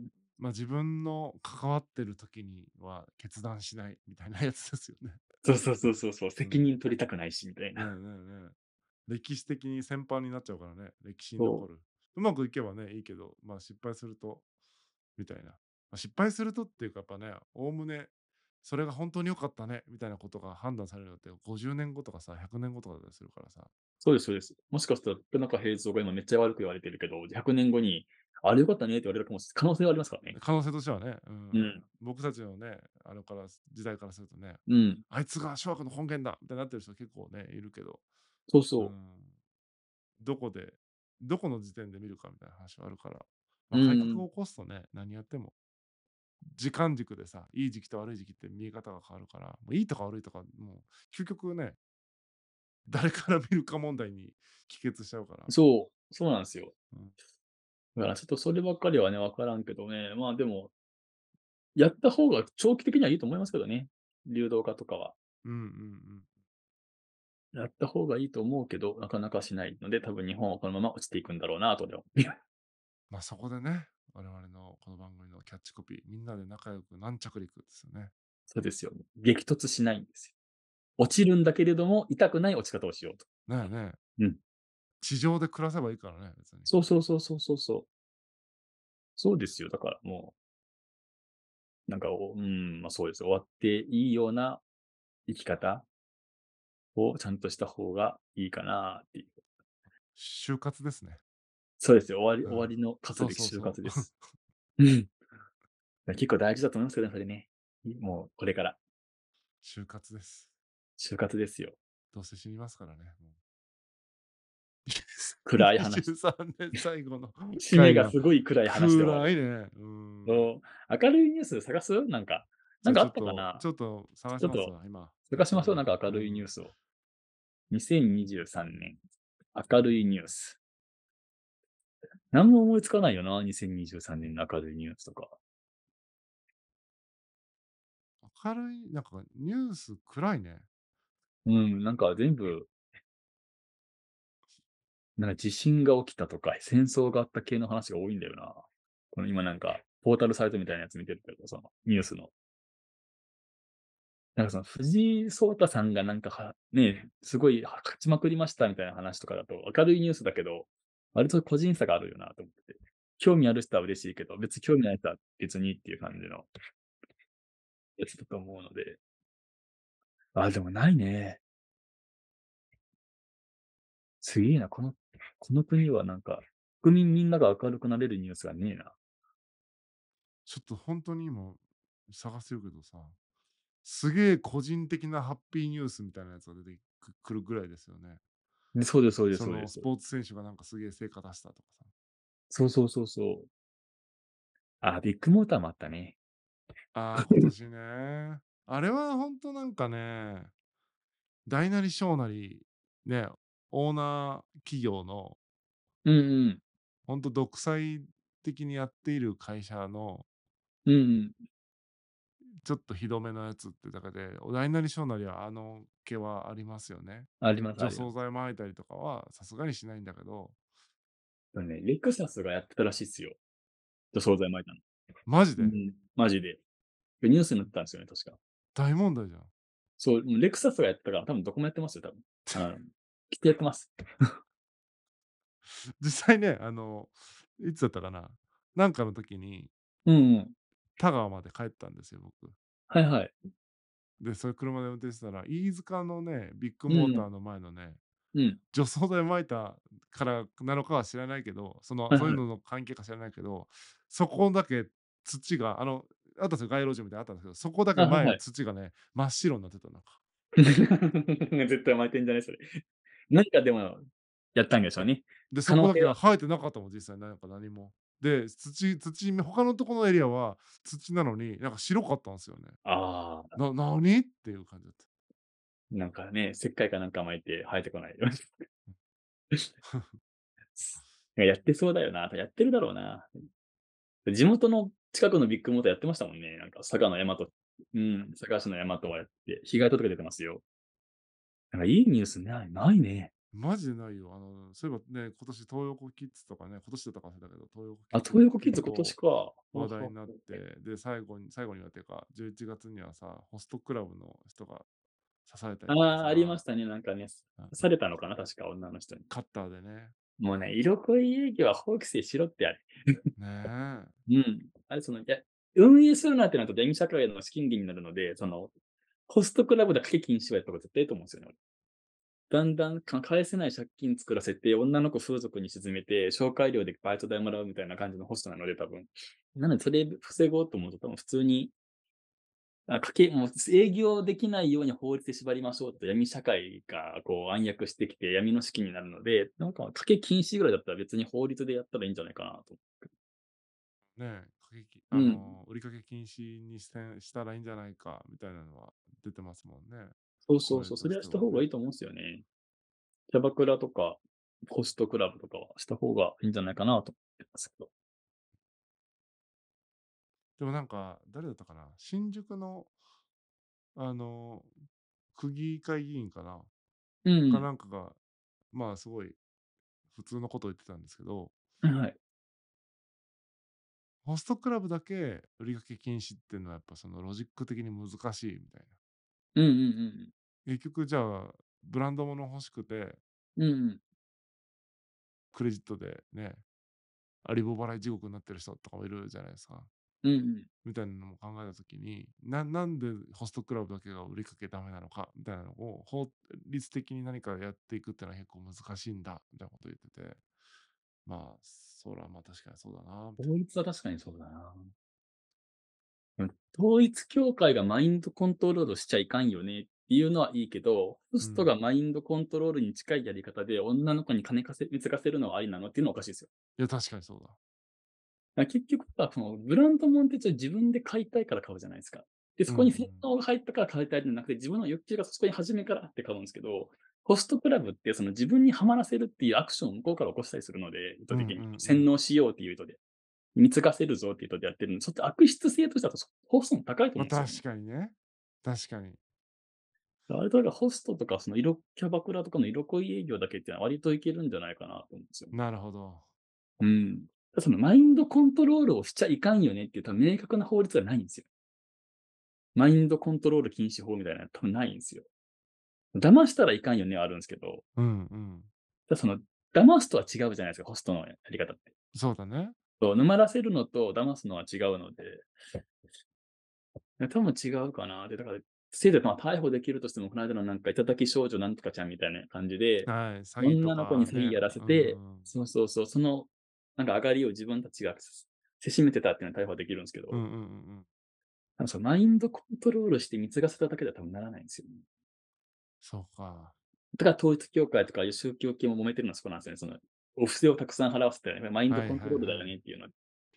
S1: ま、自分の関わってる時には決断しないみたいなやつですよね。
S2: そうそうそうそうそう、
S1: うん。
S2: 責任取りたくないしみたいな。
S1: ねえねえねえ。歴史的に戦犯になっちゃうからね、歴史に
S2: そう。
S1: 残る。うまくいけばね、いいけど、ま、失敗するとみたいな。ま、失敗するとっていうかやっぱね、おおむね、それが本当に良かったねみたいなことが判断されるのってごじゅうねんごとかさ、ひゃくねんごとかだったりするからさ。
S2: そうですそうです。もしかしたら福中平蔵が今めっちゃ悪く言われてるけど、ひゃくねんごに、あれ良かったねって言われるかもし可能性はありますからね。
S1: 可能性としてはね、うん、
S2: うん。
S1: 僕たちのね、あれから時代からするとね、
S2: うん。
S1: あいつが諸悪の根源だってなってる人結構ね、いるけど、
S2: そうそう。
S1: うん、どこで、どこの時点で見るかみたいな話はあるから、まあ、
S2: うん
S1: 改
S2: うん。
S1: 革を起こすとね、何やっても、時間軸でさ、いい時期と悪い時期って見え方が変わるから、もういいとか悪いとか、もう究極ね、誰から見るか問題に帰結しちゃうから。
S2: そう、そうなんですよ。
S1: うん、
S2: だからちょっとそればっかりはね、わからんけどね。まあでも、やった方が長期的にはいいと思いますけどね。流動化とかは。
S1: うんうんうん。
S2: やった方がいいと思うけど、なかなかしないので、多分日本はこのまま落ちていくんだろうなとでも。
S1: まあそこでね、我々のこの番組のキャッチコピー、みんなで仲良く軟着陸ですよね。
S2: そうですよ。激突しないんですよ。落ちるんだけれども、痛くない落ち方をしようと。
S1: ねえねえ。
S2: うん。
S1: 地上で暮らせばいいからね、別に。
S2: そうそうそうそうそうそう。そうですよ。だからもう、なんか、おうん、ま、そうです。終わっていいような生き方をちゃんとした方がいいかなっていう。
S1: 就活ですね。
S2: そうですよ。終わり
S1: うん。
S2: 終わりの勝つ
S1: そう
S2: べき就
S1: そうそう。
S2: 活です。うん。結構大事だと思いますけどね、それね。いもうこれから、
S1: 就活です。
S2: 就活ですよ。
S1: どうせ死にますからね、もう。
S2: 暗い話。
S1: にじゅうさんねん最後の
S2: 締め
S1: 回が
S2: がすごい暗い話で終わる。
S1: 暗いね。うん。
S2: そう、明るいニュース探す？なんか、
S1: じゃあ
S2: なんかあ
S1: ちょっと、
S2: ったかな？
S1: ちょっと探
S2: ちょっと
S1: しますわ、今。ネッ
S2: 探しましょう、
S1: トで。
S2: なんか明るいニュー
S1: うん。
S2: スを。にせんにじゅうさんねん、明るいニュース。なんも思いつかないよな、にせんにじゅうさんねんの明るいニュースとか。
S1: 明るい、なんかニュース暗いね。
S2: うん、なんか全部、なんか地震が起きたとか、戦争があった系の話が多いんだよな。この今なんか、ポータルサイトみたいなやつ見てるけど、そのニュースの。なんかその藤井聡太さんがなんかはね、すごいは勝ちまくりましたみたいな話とかだと明るいニュースだけど、割と個人差があるよなと思ってて。興味ある人は嬉しいけど、別に興味ない人は別にっていう感じのやつだと思うので。あ、でもないね。すげえな、このこの国はなんか、国民みんなが明るくなれるニュースがねえな。
S1: ちょっと本当に今探してるけどさ、すげえ個人的なハッピーニュースみたいなやつが出てくくるぐらいですよね。
S2: で、そうですそうです
S1: そ
S2: そうです。
S1: のスポーツ選手がなんかすげえ成果出したとかさ。
S2: そうそうそうそう。あ、ビッグモーターもあったね。
S1: ああ、今年ね。あれは本当なんかね、大なり小なり、ね、オーナー企業の
S2: うんうん。
S1: 本当独裁的にやっている会社の
S2: うんうん。
S1: ちょっとひどめのやつってだけで、お大なり小なりはあの毛はありますよね。
S2: ありますあ
S1: 除
S2: ります。
S1: 草剤撒いたりとかはさすがにしないんだけど、
S2: あのね、レクサスがやってたらしいっすよ。除草剤撒いたの。
S1: マジで
S2: うん。マジで。ニュースになってたんですよね、確か。
S1: 大問題じゃん。
S2: そう、もうレクサスがやってたから、多分どこもやってますよ、多分。あの、きっとやってます。
S1: 実際ね、あの、いつだったかな、なんかの時に
S2: うんうん。
S1: 田川まで帰ったんですよ、僕。
S2: はいはい。
S1: で、それ車で運転してたら、飯塚のね、ビッグ
S2: うんうん。
S1: モーターの前のね、
S2: うん。
S1: 除草剤撒いたからなのかは知らないけど、その、そういう
S2: はいはい。
S1: のの関係か知らないけど、そこだけ土が、あの、あったんですよ、街路樹みたいなのあったんですけど、そこだけ
S2: あ、はい
S1: 前、
S2: はい。
S1: 土がね、真っ白になってた、なんか。
S2: 絶対巻いてんじゃね、それ。何かでも、やったんでしょうね。
S1: で、そこだけ
S2: 可能性は
S1: 生えてなかったもん、実際なんか何も。で、土土他のとこのエリアは土なのに、なんか白かったんですよね。
S2: ああ、
S1: な何っていう感じだった。
S2: なんかね、石灰かなんか巻いて生えてこないように。やってそうだよな。やってるだろうな。地元の近くのビッグモーターやってましたもんね。なんか佐賀の大和うん、佐賀市の大和はやって、被害届出てますよ。なんかいいニュースないないね。
S1: マジでないよ。あの、そういえばね、今年東横キッズとかね、今年だったか忘れたけど、東横キ
S2: あ、
S1: ッズ
S2: 東横キッズ今年
S1: 結構
S2: か。ほうほう
S1: 話題になっ
S2: ほう。
S1: て、で、最後に最後にはっていうか、じゅういちがつにはさ、ホストクラブの人が刺されたりとか
S2: ああ、ありま
S1: さ、
S2: したね、なんかね、
S1: あ、
S2: されたのかな、確か女の人に。
S1: カッターでね。
S2: もうね、色恋営業は法規制しろってあれ。
S1: ねえ。
S2: うん。あれ、その、いや、運営するなんてなると電気社会の資金源になるので、その、ホストクラブで賭け禁止はやった方が絶対いいと思うんですよね、俺。だんだんか返せない借金作らせて、女の子風俗に沈めて、紹介料でバイト代もらうみたいな感じのホストなので、多分。なので、それ防ごうと思うと、多分普通に、あ、かけもう営業できないように法律で縛りましょうと闇社会がこう暗躍してきて闇の資金になるので、なんか賭け禁止ぐらいだったら別に法律でやったらいいんじゃないかなと。
S1: ねえ、過激
S2: うん。
S1: あの、売りかけ禁止にしてしたらいいんじゃないかみたいなのは出てますもんね。声
S2: そうそうそう、それはした
S1: としてはね。
S2: 方がいいと思うんですよね。キャバクラとか、ホストクラブとかはした方がいいんじゃないかなと思ってますけど。
S1: でもなんか、誰だったかな、新宿の、あの、区議会議員かな、か
S2: うん。
S1: なんかが、まあ、すごい普通のことを言ってたんですけど、
S2: はい。
S1: ホストクラブだけ売りかけ禁止っていうのはやっぱそのロジック的に難しいみたいな。
S2: うんうんうん。
S1: 結局じゃあ、ブランド物欲しくて、
S2: うんうん。
S1: クレジットでね、アリボ払い地獄になってる人とかもいるじゃないですか。
S2: うんうん。
S1: みたいなのも考えたときに、ななんでホストクラブだけが売りかけダメなのかみたいなのを法律的に何かやっていくっていうのは結構難しいんだみたいなことを言ってて、まあ、そらまあ確かにそうだなみたい
S2: 法律は確かにそうだな。うん、統一教会がマインドコントロールしちゃいかんよねっていうのはいいけど、ホ
S1: な。う
S2: スト
S1: ん。
S2: がマインドコントロールに近いやり方で女の子に金かせ貢がせるのはありなのっていうのはおかしいですよ。
S1: いや、確かにそうだ。
S2: あ、結局は、そのブランド物って自分で買いたいから買うじゃないですか。で、そこに洗
S1: うんうん。
S2: 脳が入ったから買いたいんじゃなくて、自分の欲求がそこに初めからあって買うんですけど、ホストクラブってその自分にはまらせるっていうアクションを向こうから起こしたりするので、意
S1: うんうんう
S2: 図的に。洗
S1: ん。
S2: 脳しようっていう意図で。貢がせるぞっていう意図でやってるので、ちょっと悪質性としては、そホストも高いと
S1: まあ確
S2: 思うんですよね。
S1: かにね。 確かに。
S2: 割となんかホストとか、その色キャバクラとかの色恋営業だけっていうのは割といけるんじゃないかなと思うんですよ。
S1: なるほど。
S2: うん。そのマインドコントロールをしちゃいかんよねっていう多分明確な法律がないんですよ。マインドコントロール禁止法みたいなの多分ないんですよ。騙したらいかんよねはあるんですけど、
S1: うんうん。
S2: ただその騙すとは違うじゃないですか、ホストのやり方って。
S1: そうだね。
S2: そう、沼らせるのと騙すのは違うので、多分違うかなって。だから、せいぜいまあ逮捕できるとしても、この間のなんか頂き少女なんとかちゃんみたいな感じで、
S1: はい、詐欺と
S2: 女の子に
S1: かね。
S2: 詐欺やらせ
S1: う
S2: て、
S1: ん。
S2: そうそうそう、その、なんか上がりを自分たちがせせしめてたっていうのは逮捕できるんですけど、
S1: うんうんうんうん。
S2: 多分そのマインドコントロールして貢がせただけでは多分ならないんですよね。
S1: そうか。
S2: だから統一教会とかいう宗教系も揉めてるのはそこなんですよね。その、お布施をたくさん払わせて、マインド
S1: はい
S2: コントロールだよ
S1: はいはい。
S2: ねっていうのは。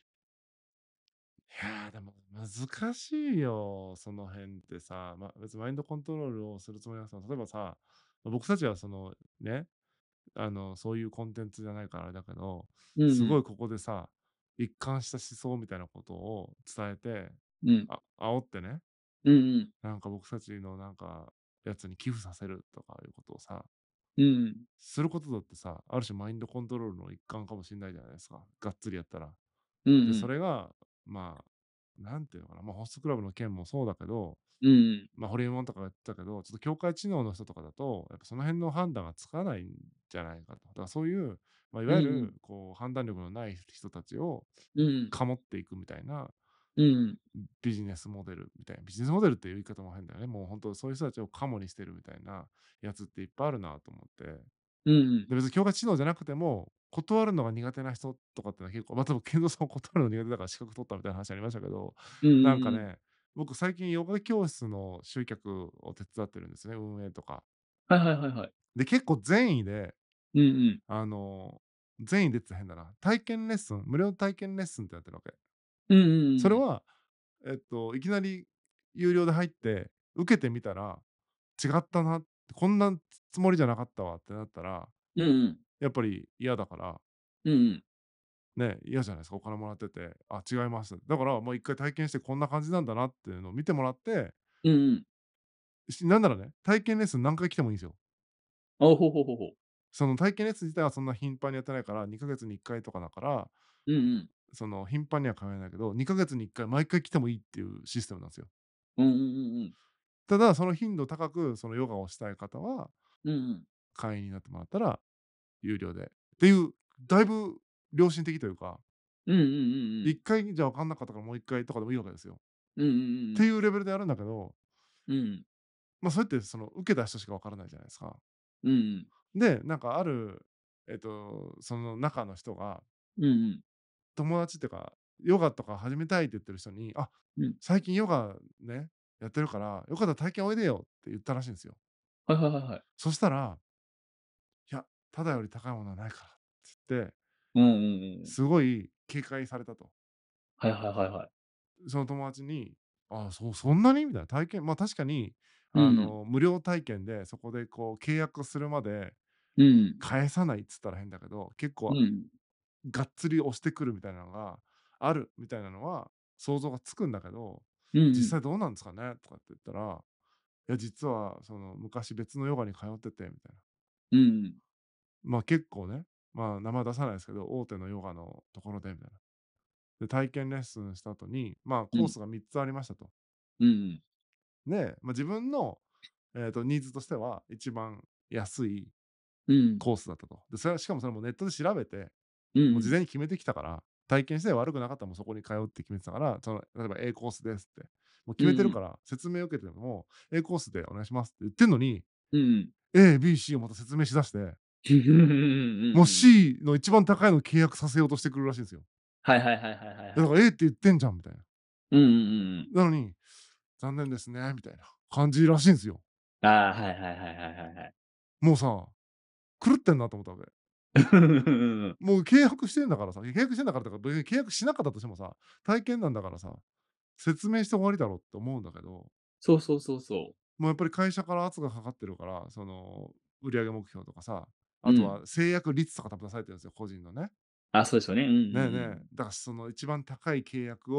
S1: いやー、でも難しいよ、その辺ってさ。ま、別にマインドコントロールをするつもりはさ、例えばさ、ま、僕たちはその、ね、あの、そういうコンテンツじゃないからあれだけど、
S2: うんうん。
S1: すごいここでさ、一貫した思想みたいなことを伝えて、
S2: うん。
S1: あ煽ってね、
S2: うんうん。
S1: なんか僕たちのなんか、やつに寄付させるとかいうことをさ、
S2: うんうん。
S1: することだってさ、ある種マインドコントロールの一環かもしんないじゃないですか。がっつりやったら。で、
S2: うんうん。
S1: それが、まあ、なんていうのかな、まあ、ホストクラブの件もそうだけど、
S2: うんうん。
S1: まあ、ホリエモンとかが言ってたけど、ちょっと境界知能の人とかだと、やっぱその辺の判断がつかないんじゃないかと。だからそういう、まあ、いわゆる
S2: うんうん。
S1: こう判断力のない人たちを
S2: うんうん。
S1: かもっていくみたいな
S2: うんうん。
S1: ビジネスモデルみたいな、ビジネスモデルっていう言い方も変だよね。もう本当そういう人たちをカモにしてるみたいなやつっていっぱいあるなと思って。
S2: うんうん。
S1: で、別に境界知能じゃなくても、断るのが苦手な人とかってのは結構、ま、多分健三さんも断るの苦手だから資格取ったみたいな話ありましたけど、
S2: うんうんうん。
S1: なんかね、僕最近ヨガ教室の集客を手伝ってるんですね、運営とか。
S2: はいはいはいはい。
S1: で、結構善意で、
S2: うんうん。
S1: あの、善意でって変だな、体験レッスン、無料体験レッスンってやってるわけ。
S2: うんうんうんうん。
S1: それは、えっと、いきなり有料で入って、受けてみたら、違ったな、こんなつもりじゃなかったわってなったら、
S2: うんうん。
S1: やっぱり嫌だから
S2: うんうん。
S1: ね、嫌じゃないですか、お金もらってて、あ、違います。だからもう一回体験してこんな感じなんだなっていうのを見てもらって、
S2: うんうん。
S1: しなんならね、体験レッスン何回来てもいいんですよ。
S2: あ、ほうほうほうほう。
S1: その体験レッスン自体はそんな頻繁にやってないから、にかげつにいっかいとかだから、
S2: うんうん。
S1: その頻繁には通えないけど、にかげつにいっかい毎回来てもいいっていうシステムなんですよ。
S2: うんうんうんうん。
S1: ただ、その頻度高くそのヨガをしたい方は、
S2: うんうん。
S1: 会員になってもらったら有料で。っていう、だいぶ良心的というか、
S2: うんうんうんうん。
S1: いっかいじゃ分かんなかったからもういっかいとかでもいいわけですよ。っ
S2: うんうんうんうん。
S1: ていうレベルでやるんだけど、
S2: うん。
S1: ま、それってその受けた人しか分からないじゃないですか。
S2: うんうん。
S1: で、なんかある、えっと、その中の人が、
S2: うんうん。
S1: 友達っていうか、ヨガとか始めたいって言ってる人に、あ、
S2: うん。
S1: 最近ヨガね、やってるから、よかったら体験おいでよって言ったらしいんですよ。
S2: はいはいはいはい。
S1: そしたら、いや、ただより高いものはないからって言って、
S2: うんうんうんうん。
S1: すごい警戒されたと。
S2: はいはいはいはい。
S1: その友達に、あ、そそんなにみたいな体験、ま、確かに、
S2: うんうん。
S1: あの、無料体験でそこでこう契約するまで
S2: うん。
S1: 返さないっつったら変だけど、結構
S2: うん。
S1: がっつり押してくるみたいなのがあるみたいなのは想像がつくんだけど、
S2: うんうん。
S1: 実際どうなんですかねとかって言ったら、いや実はその昔別のヨガに通っててみたいな。
S2: うんうん。
S1: まあ結構ね、まあ名前出さないですけど、大手のヨガのところでみたいな。で、体験レッスンした後に、まあ
S2: うん。
S1: コースがみっつありましたと。
S2: うんうん。
S1: で、まあ、自分の、えっと、ニーズとしては一番安い
S2: うん。
S1: コースだったと。で、それはしかもそれもネットで調べて、
S2: うんうん。
S1: もう事前に決めてきたから、体験して悪くなかったらもうそこに通うって決めてたから、その例えば A コースですって、もう決めてるから、説明を受けても、A コースでお願いしますって言ってんのに、
S2: うんうん。
S1: A、B、C をまた説明しだして、
S2: うんうんうんうん
S1: もう
S2: うん。
S1: C の一番高いのを契約させようとしてくるらしいんですよ。
S2: はいはいはいはいはいはい。
S1: だから A って言ってんじゃんみたいな。
S2: うんうんうんうん。
S1: なのに、残念ですねみたいな感じらしいんですよ。
S2: ああ、はいはいはいはいはいはい。
S1: もうさ、狂ってんなと思ったわけ。
S2: うんうん。
S1: もう契約してんだからさ、契約してんだからとか、別に契約しなかったとしてもさ、体験なんだからさ、説明して終わりだろって思うんだけど、
S2: そうそうそうそう。
S1: もうやっぱり会社から圧がかかってるから、その、売上目標とかさ、あと
S2: うん。
S1: は制約率とか多分出されてるんですよ、個人のね。
S2: あ、そうですよね。うんうんう
S1: ねえねえ、
S2: ん。
S1: だからその一番高い契約を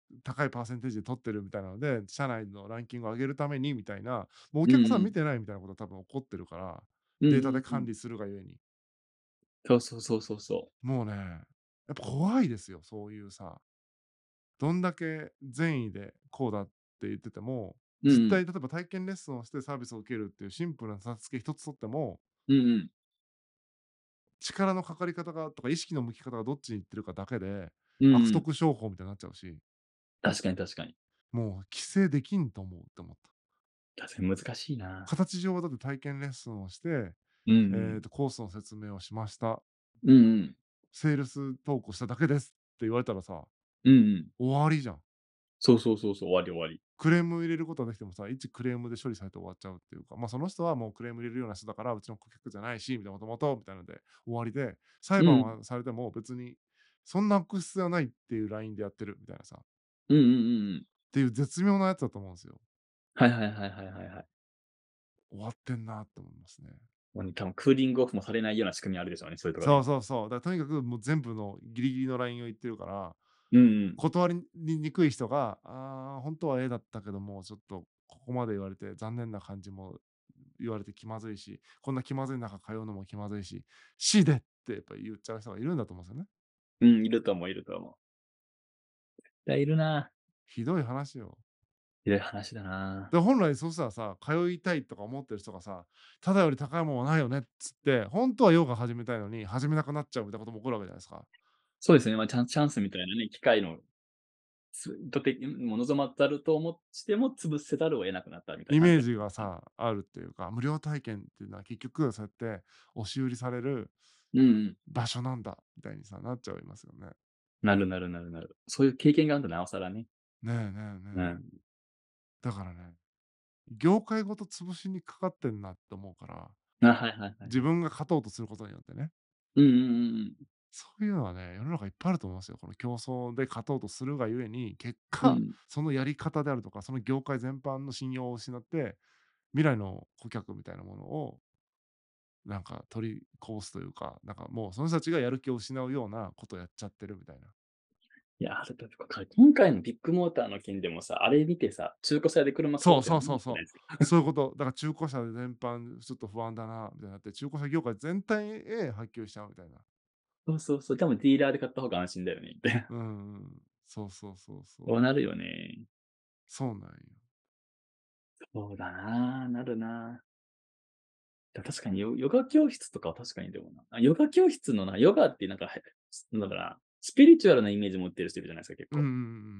S1: 高いパーセンテージで取ってるみたいなので、社内のランキングを上げるためにみたいな、もうお
S2: うん
S1: 客さん
S2: うん。
S1: 見てないみたいなこと多分起こってるから、
S2: うん
S1: デー
S2: うんうん。
S1: タで管理するがゆえに。
S2: そうそうそうそうそう。
S1: もうね、やっぱ怖いですよ、そういうさ、どんだけ善意でこうだって言ってても、
S2: うんうん。
S1: 実態例えば体験レッスンをしてサービスを受けるっていうシンプルな差付け一つとっても、
S2: うんうん。
S1: 力のかかり方がとか意識の向き方がどっちに行ってるかだけで、
S2: うんうん。
S1: 悪徳商法みたいになっちゃうし、
S2: 確かに確かに。
S1: もう規制できんと思うって思った。
S2: 確かに難しいな。
S1: 形上はだって体験レッスンをして、
S2: うんうん。
S1: えっと、コースの説明をしました。
S2: うんうん。
S1: セールス投稿しただけですって言われたらさ、
S2: うんうん。
S1: 終わりじゃん。
S2: そうそうそうそう、終わり終わり。
S1: クレーム入れることはできてもさ、一クレームで処理されて終わっちゃうっていうか、まあその人はもうクレーム入れるような人だから、うちの顧客じゃないし、みたいな、もともと、みたいなので終わりで、裁
S2: うん。
S1: 判はされても別に、そんな悪質ではないっていうラインでやってるみたいなさ、っ
S2: うんうんうんうん。
S1: ていう絶妙なやつだと思うんですよ。
S2: はいはいはいはいはいはい。
S1: 終わってんなって思いますね。
S2: もうね、多分クーリングオフもされないような仕組みあるでしょうね、そういうところ
S1: そう
S2: に。
S1: そうそう。だからとにかくもう全部のギリギリのラインを言ってるから、
S2: うんうん。
S1: 断りにくい人が、ああ、本当は A だったけども、ちょっとここまで言われて残念な感じも言われて気まずいし、こんな気まずい中通うのも気まずいし、C でってやっぱ言っちゃう人がいるんだと思うんですよね。
S2: うん、いると思ういると思う。いや、いるな。
S1: ひどい話よ。
S2: ひどい話だな。
S1: で、本来そうしたらさ、通いたいとか思ってる人がさ、ただより高いもんはないよねっつって、本当はヨガ始めたいのに始めなくなっちゃうみたいなことも起こるわけじゃないですか。
S2: そうですね、ま、チャンチャンスみたいなね、機会のつ意図的もう望まざると思しても潰せざるを得なくなったみたいな感じが。
S1: イメージがさ、あるっていうか、無料体験っていうのは結局そうやって押し売りされる
S2: うんうん。
S1: 場所なんだみたいにさ、なっちゃいますよね。
S2: なるなるなるなる。そういう経験があるとなおさらね。
S1: ねえねえねえ。
S2: うん。
S1: だからね、業界ごと潰しにかかってんなって思うから、
S2: あ、はいはいはいはい。
S1: 自分が勝とうとすることによってね。
S2: うんうんうんうん。
S1: そういうのはね、世の中いっぱいあると思いますよ。この競争で勝とうとするがゆえに、結果、
S2: うん。
S1: そのやり方であるとか、その業界全般の信用を失って、未来の顧客みたいなものを、なんか取りこぼすというか、なんかもうその人たちがやる気を失うようなことをやっちゃってるみたいな。
S2: いや、だってか今回のビッグモーターの件でもさ、あれ見てさ、中古車で車買お
S1: そう
S2: うってなら
S1: そうそうそう。
S2: ないじゃないですか。
S1: そういうこと。だから中古車で全般ちょっと不安だなみたいになって、中古車業界全体へ波及しちゃうみたいな。
S2: そうそうそう、多分ディーラーで買った方が安心だよねみたいな。
S1: うんうん。そうそうそうそう。
S2: そうなるよね。
S1: そうなんよ。
S2: そうだな、なるな。でも確かにヨヨガ教室とかは確かにでもな、あ、ヨガ教室のな、ヨガってなんか、へなんだろうな、スピリチュアルなイメージ持ってる人いるじゃないですか、結構。
S1: うんうんうん。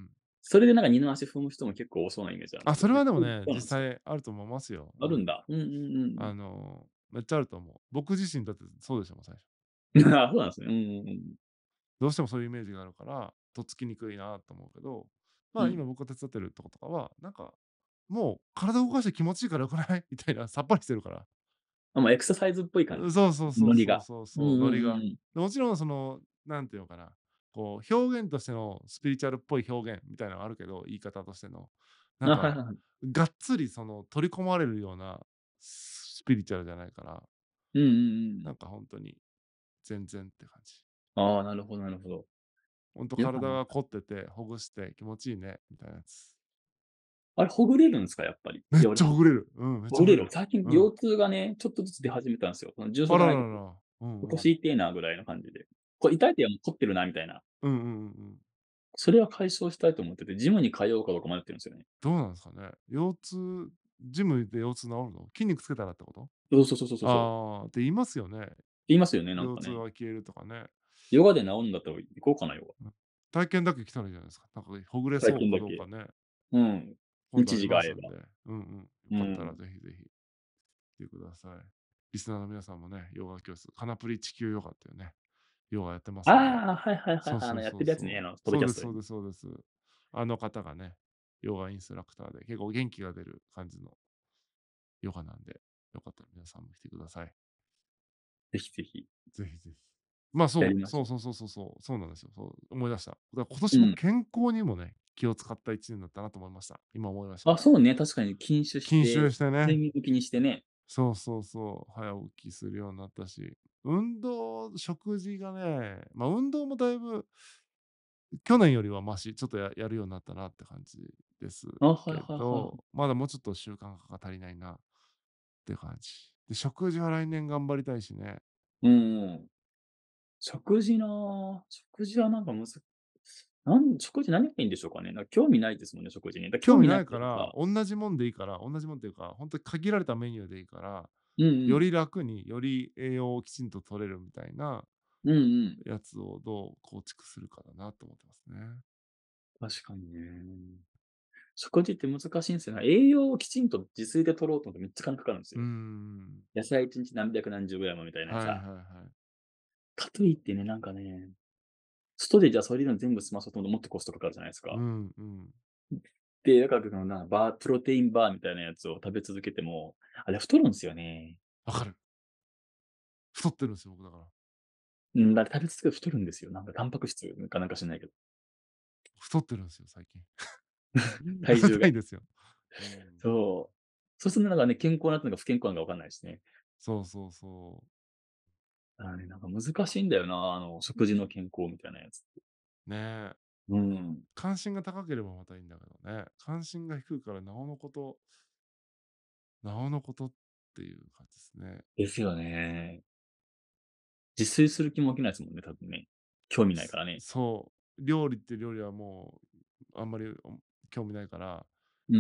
S2: それでなんか二の足踏む人も結構多そうなイメージあるんです
S1: あ、
S2: けど、
S1: それはでも
S2: そう
S1: ね、実
S2: そうなんですか？
S1: 際あると思いますよ。うん。
S2: あるんだ。うんうんうんうん。
S1: あの、めっちゃあると思う。僕自身だってそうでしたもん、最初。
S2: あ、そうなんですね。うんうんうん。
S1: どうしてもそういうイメージがあるから、とっつきにくいなと思うけど、まあ、
S2: うん。
S1: 今僕が手伝ってるとことかは、なんか、もう体動かして気持ちいいからよくないみたいな、さっぱりしてるから。
S2: あ、もうエクササイズっぽい感じ
S1: う、
S2: ですか？
S1: そうそうそう
S2: ノリが。
S1: そうそうそう、
S2: うんうんう
S1: ノリが。
S2: んうん。
S1: でもちろんその、なんていうのかな、こう表現としてのスピリチュアルっぽい表現みたいなのがあるけど、言い方としての。なん
S2: あ、はい
S1: か、
S2: はいはい。
S1: がっつりその取り込まれるようなスピリチュアルじゃないから、
S2: うんうんうん。
S1: なんかほんとに全然って感じ。
S2: ああ、なるほどなるほど。
S1: ほんと
S2: ヨガな。
S1: 体が凝ってて、ほぐして気持ちいいねみたいなやつ。
S2: あれ、ほぐれるんですか？やっぱり。
S1: めっ
S2: いや、俺、ほ
S1: ちゃほぐれる。うん、めっち
S2: ほぐれる。
S1: ゃほぐれる。
S2: 最近
S1: うん。
S2: 腰痛がね、ちょっとずつ出始めたんすよ。その重症
S1: あ
S2: じゃないけど、
S1: ららら。うんうん。
S2: 腰痛えなぐらいの感じで。これ痛いって、いや、もう凝ってるなみたいな。
S1: うんうんうんうん。
S2: それは解消したいと思ってて、ジムに通おうかどうか迷ってるんすよね。
S1: どうなんすかね。腰痛ジムで腰痛治るの？筋肉つけたらってこと？
S2: そうそうそうそうそうそう。
S1: ああ、って言いますよね。
S2: 言いますよね、なん
S1: 腰
S2: かね。
S1: 痛は消えるとかね。
S2: ヨガで治るんだったら行こうかな、ヨガ。
S1: うん。体験だけ来たらいいじゃないですか。なんかほぐれ
S2: 最
S1: そうか
S2: 近だけ。
S1: どうかね、
S2: うん。
S1: 今度あり
S2: 日時が合えば。
S1: ますんで。うんうん。よかったら
S2: うん。
S1: ぜひぜひ来てください。リスナーの皆さんもね、ヨガ教室、カナプリ地球ヨガっていうね、ヨガやってますんで。
S2: ああ、はいはいはいはい。あの、
S1: そうそう
S2: やっ
S1: そうそう。
S2: てるやつね、あの、ポッドキャストでね。
S1: そうですそうですそうです。あの方がね、ヨガインストラクターで、結構元気が出る感じのヨガなんで、よかったら皆さんも来てください。
S2: ぜひぜひ
S1: ぜひぜひ。まあ、そう、
S2: やりましょう。
S1: そうそうそうそうそう、そうなんですよ。そう、思い出した。だから今年も
S2: うん。
S1: 健康にもね、気を使ったいちねんだったなと思いました。今思いました。
S2: あ、そうね、確かに禁酒し
S1: 禁酒
S2: て、
S1: してね。
S2: 睡眠向きにしてね。
S1: そうそうそう、早起きするようになったし、運動、食事がね、まあ、運動もだいぶ去年よりはマシ、ちょっとややるようになったなって感じです
S2: あ、はい
S1: け
S2: はいはいはい。
S1: ど、まだもうちょっと習慣化が足りないなって感じ。で、食事は来年頑張りたいしね。
S2: うんうん。食事な、食事はなんかむずなん食事何がいいんでしょうかね。なんか興味ないですもんね、食事に。だ、興
S1: 興味
S2: 味ない
S1: ないから、
S2: からさ、
S1: 同じもんでいいから、同じもんっていうか、ほんとに限られたメニューでいいから、
S2: うんうん。
S1: より楽に、より栄養をきちんと取れるみたいな
S2: うんうん。
S1: やつをどう構築するかだなと思ってますね。
S2: 確かにね。食事って難しいんですよね。栄養をきちんと自炊で取ろうと思ってめっちゃ金かかるんです
S1: うー
S2: よ。
S1: ん。
S2: 野菜いちにち何百何十グラムみたいな
S1: はいはい
S2: さ。
S1: はい。
S2: かといってね、なんかね、外でじゃあそれでも全部済まそうと思うともっとコストかかるじゃないですか。
S1: うんうん。
S2: で、だから、なバープロテインバーみたいなやつを食べ続けても、あれ太るんですよね。
S1: わかる。太ってるんですよ、僕だから。
S2: うん、だから食べ続けると太るんですよ。なんかタンパク質かなんか知んないけど。
S1: 太ってるんですよ、最近。痩せ
S2: 体重が。
S1: たいんですよ。うん。
S2: そう。そうするとなんかね、健康なのか不健康なのかわかんないしね。
S1: そうそうそう。
S2: だからね、なんか難しいんだよな、あの、食事の健康みたいなやつ。
S1: ねえ。
S2: うん。
S1: 関心が高ければまたいいんだけどね。関心が低いからなおのこと、なおのことっていう感じですね。
S2: ですよね。自炊する気も起きないですもんね、多分ね。興味ないか
S1: す
S2: らね。
S1: そう。料理って料理はもう、あんまり、お興味ないから、
S2: うん。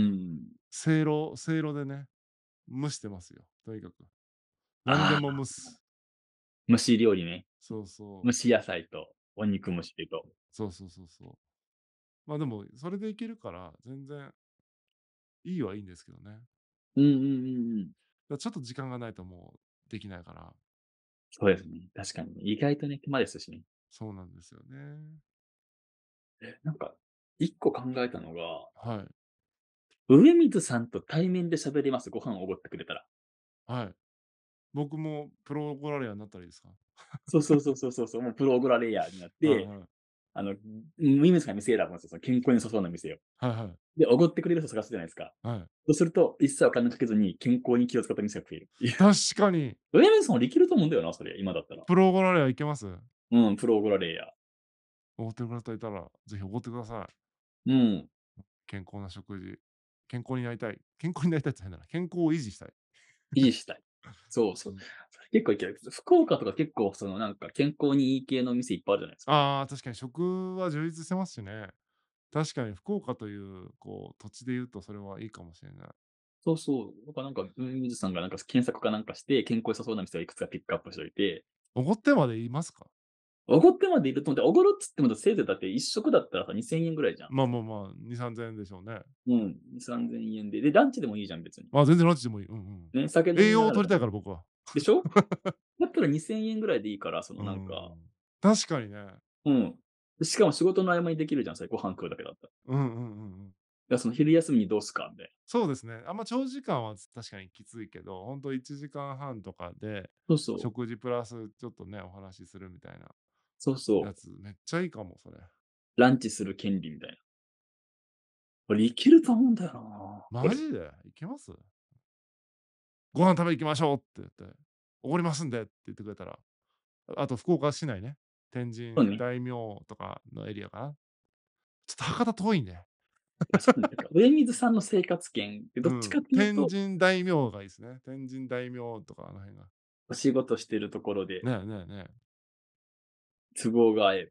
S1: せいろせいろでね、蒸してますよ、とにかく。何で
S2: ああ、
S1: も蒸す。
S2: 蒸し料理ね。
S1: そうそう。
S2: 蒸し野菜とお肉蒸しと。
S1: そうそうそうそう。まあ、でも、それでいけるから、全然いいはいいんですけどね。
S2: うんうんうんうん。
S1: だ、ちょっと時間がないともうできないから。
S2: そうですね。確かにね。意外とね、手間ですしね。
S1: そうなんですよね。
S2: なんか、一個考えたのが、
S1: はい。
S2: 上水さんと対面で喋ります。ご飯をおごってくれたら。
S1: はい。僕もプロゴラリアになったらいいですか？
S2: そうそうそうそうそうそう、もうプログラレイヤーになって、
S1: はいはい。
S2: あの、上水さんが店選ぶんですよ。その健康に良さそうな店を。
S1: はいはい。
S2: で、おごってくれる人探すじゃないですか。
S1: はい。
S2: そうすると、一切お金かけずに健康に気を使った店が増えるっていう。
S1: 確かに、
S2: 上水さんもできると思うんだよな、それ、今だったら。
S1: プロゴラリアいけます？
S2: うん、プログラレイヤー。
S1: おごってくれる方いたら、ぜひおごってください。
S2: うん。
S1: 健康な食事。健康になりたい。健康になりたいって変だな。健康を維持したい。
S2: 維持したい。そうそう。
S1: うん。
S2: それ結構いける。福岡とか結構そのなんか健康にいい系の店いっぱいあるじゃないですか。
S1: ああ、確かに食は充実してますしね。確かに福岡という、こう、土地で言うとそれはいいかもしれない。
S2: そうそう。だからなんか、上水さんがなんか検索かなんかして、健康良さそうな店をいくつかピックアップしておいて、
S1: おごってまで言いますか？
S2: おごってまでいると思って、おごるっつってもせいぜいだって一食だったらさ、にせんえんぐらいじゃん。
S1: まあまあまあ、に、さんぜんえんでしょうね。
S2: うん、に、さんぜんえんで。で、ランチでもいいじゃん、別に。
S1: あ、全然ランチでもいい。うんうん。
S2: ね、酒飲
S1: 栄
S2: みながらだ
S1: 養を取りたいから僕は。
S2: でしょ？だったらにせんえんぐらいでいいから、その
S1: う
S2: なんか、
S1: ん。確かにね。
S2: うん。しかも仕事の合間にできるじゃん、それご飯食うだけだったら。
S1: うんうんうんうん。
S2: だからその昼休みにどうすかみたいな。
S1: そうですね。あんま長時間は確かにきついけど、ほんといちじかんはんとかで、
S2: そうそう。
S1: 食事プラスちょっとね、お話しするみたいな
S2: そうそう。
S1: やつ、めっちゃいいかも、それ。
S2: ランチする権利みたいな。これいけると思うんだよな、これ。
S1: マジで？いけます？ご飯食べ行きましょうって言って、おごりますんでって言ってくれたら、ああと福岡市内ね、天神
S2: そうね。
S1: 大名とかのエリアかな。ちょっと博多遠いんで。
S2: いや、そうね。だから上水さんの生活圏ってどっちか
S1: うん、天
S2: っていうと、
S1: 神大名がいいですね。天神大名とかあの辺が。
S2: お仕事してるところで
S1: ねえねえねえ。
S2: 都合が合え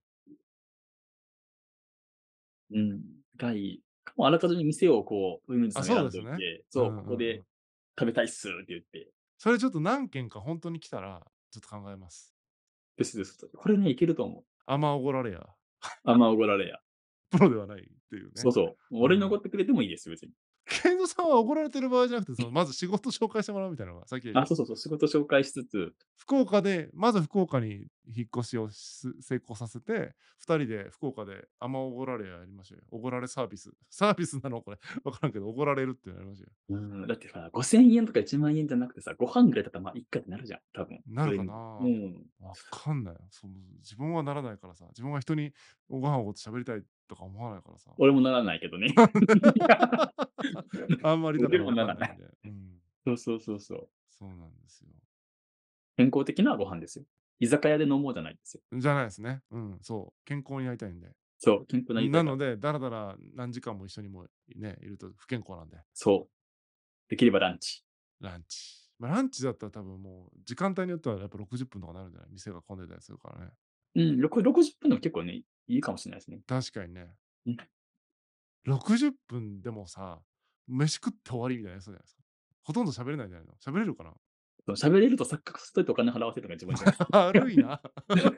S2: うん、がいい。もうあらかじめ店をこう、上水
S1: あ、
S2: さんが選ん
S1: そうですね。
S2: どいて、そう、
S1: うん
S2: ここで
S1: うんうん。
S2: 食べたいっすって言って、
S1: それちょっと何軒かほんとに来たら、ちょっと考えます。
S2: ですですと。これね、いけると思う。
S1: あんまおごられや。
S2: あんまおごられや。
S1: プロではないっていうね。
S2: そうそう。俺におご
S1: うん。
S2: ってくれてもいいです、別に。
S1: ケンゾさんはおごられてる場合じゃなくて、その、まず仕事紹介してもらうみたいなのが先やり
S2: あ、
S1: ます。
S2: そうそうそう、仕事紹介しつつ、
S1: 福岡で、まず福岡に引っ越しをす成功させて、ふたりで福岡であまおごられややりましょうよ。おごられサービス。サービスなのこれ、わからんけど、おごられるってなりましょうよ。
S2: うん、だってさ、ごせんえんとかいちまん円じゃなくてさ、ご飯ぐらいだったら、ま、いっかってなるじゃん、多分。
S1: なるかな？
S2: 上水うん。
S1: わかんない。その、自分はならないからさ、自分は人にご飯をおごって喋りたいとか思わないからさ。
S2: 俺もならないけどね。
S1: あんまりだか
S2: 俺
S1: らわ
S2: もならない。
S1: かんないんで。うん。
S2: そうそうそうそう。
S1: そうなんですよ。
S2: 健康的なご飯ですよ。居酒屋で飲もうじゃないんですよ。
S1: じゃないですね。うん、そう。健康になりたいんで。
S2: そう、健康になりたいから。
S1: なので、だらだら何時間も一緒にもね、いると不健康なんで。
S2: そう。できればランチ。
S1: ランチ。ま、ランチだったら多分もう、時間帯によってはやっぱろくじゅっぷんとかなるんじゃない？店が混んでたりするからね。
S2: うん、ろくろくじゅっぷんでも結構ね、いいかもしんないすね。
S1: 確かにね。
S2: うん。
S1: ろくじゅっぷんでもさ、飯食って終わりみたいなやつじゃないすか。ほとんど喋れないんじゃないの？喋れるかな？
S2: そう、喋れると錯覚させといてお金払わせるのが自分じゃない。
S1: 悪いな。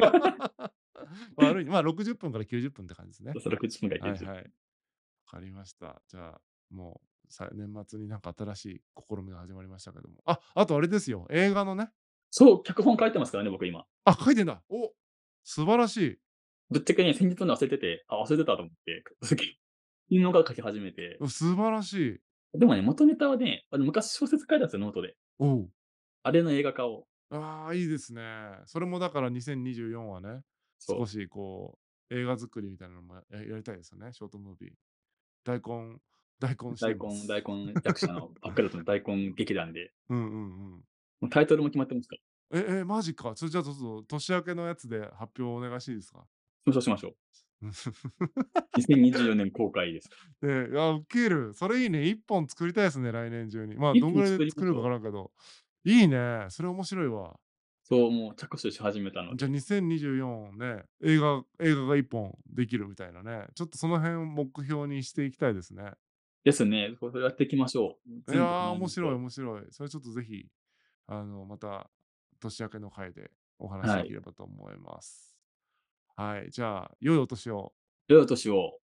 S1: 悪い、ま、ろくじゅっぷんからきゅうじゅっぷんって感じですね。
S2: そうそう、ろくじゅっぷんから90
S1: はいはい。
S2: 分。
S1: かりました。じゃあ、もう、さ年末になんか新しい試みが始まりましたけども。あ、あとあれですよ、映画のね。
S2: そう、脚本書いてますからね、僕今。
S1: あ、書いてんだ。お、素晴らしい。
S2: ぶっちゃけね、先日の忘れてて、あ、忘れてたと思って、さっき、昨日から書き始めて。
S1: お、素晴らしい。
S2: でもね、元ネタはね、あの昔小説書いたんすよ、ノートで。
S1: おお。
S2: あれの映画化を。
S1: ああ、いいですね。それもだからにせんにじゅうよんはね、
S2: そう。
S1: 少しこう、映画作りみたいなのもややりたいですよね、ショートムービー。大根大根して
S2: 大根大
S1: ます。
S2: 根役者のパックラトン大根劇団で。
S1: うんうんうん。
S2: もうタイトルも決まってますから。
S1: ええ、マジか。それじゃあちょっと年明けのやつで発表お願いしていいですか？
S2: そうしましょしましょう。にせんにじゅうよねん公開です。
S1: ええ、あ、ウケる。それいいね。いっぽん作りたいですね、来年中に。まあ、
S2: いっぽん
S1: どんぐらいで作れるか
S2: 作りましょう。
S1: わからんけど。いいね。それ面白いわ。
S2: そう、もう着手し始めたの
S1: じゃ、
S2: で。
S1: にせんにじゅうよんね、映画映画がいっぽんできるみたいなね。ちょっとその辺目標にしていきたいですね。
S2: ですね、これやっていきましょう。
S1: いや、
S2: 全部叶え
S1: 面白い
S2: ましょう。
S1: 面白い。それちょっとぜひ、あの、また年明けの回でお話し
S2: はい。
S1: できればと思います。はい、じゃあ、良いお年を。
S2: 良いお年を。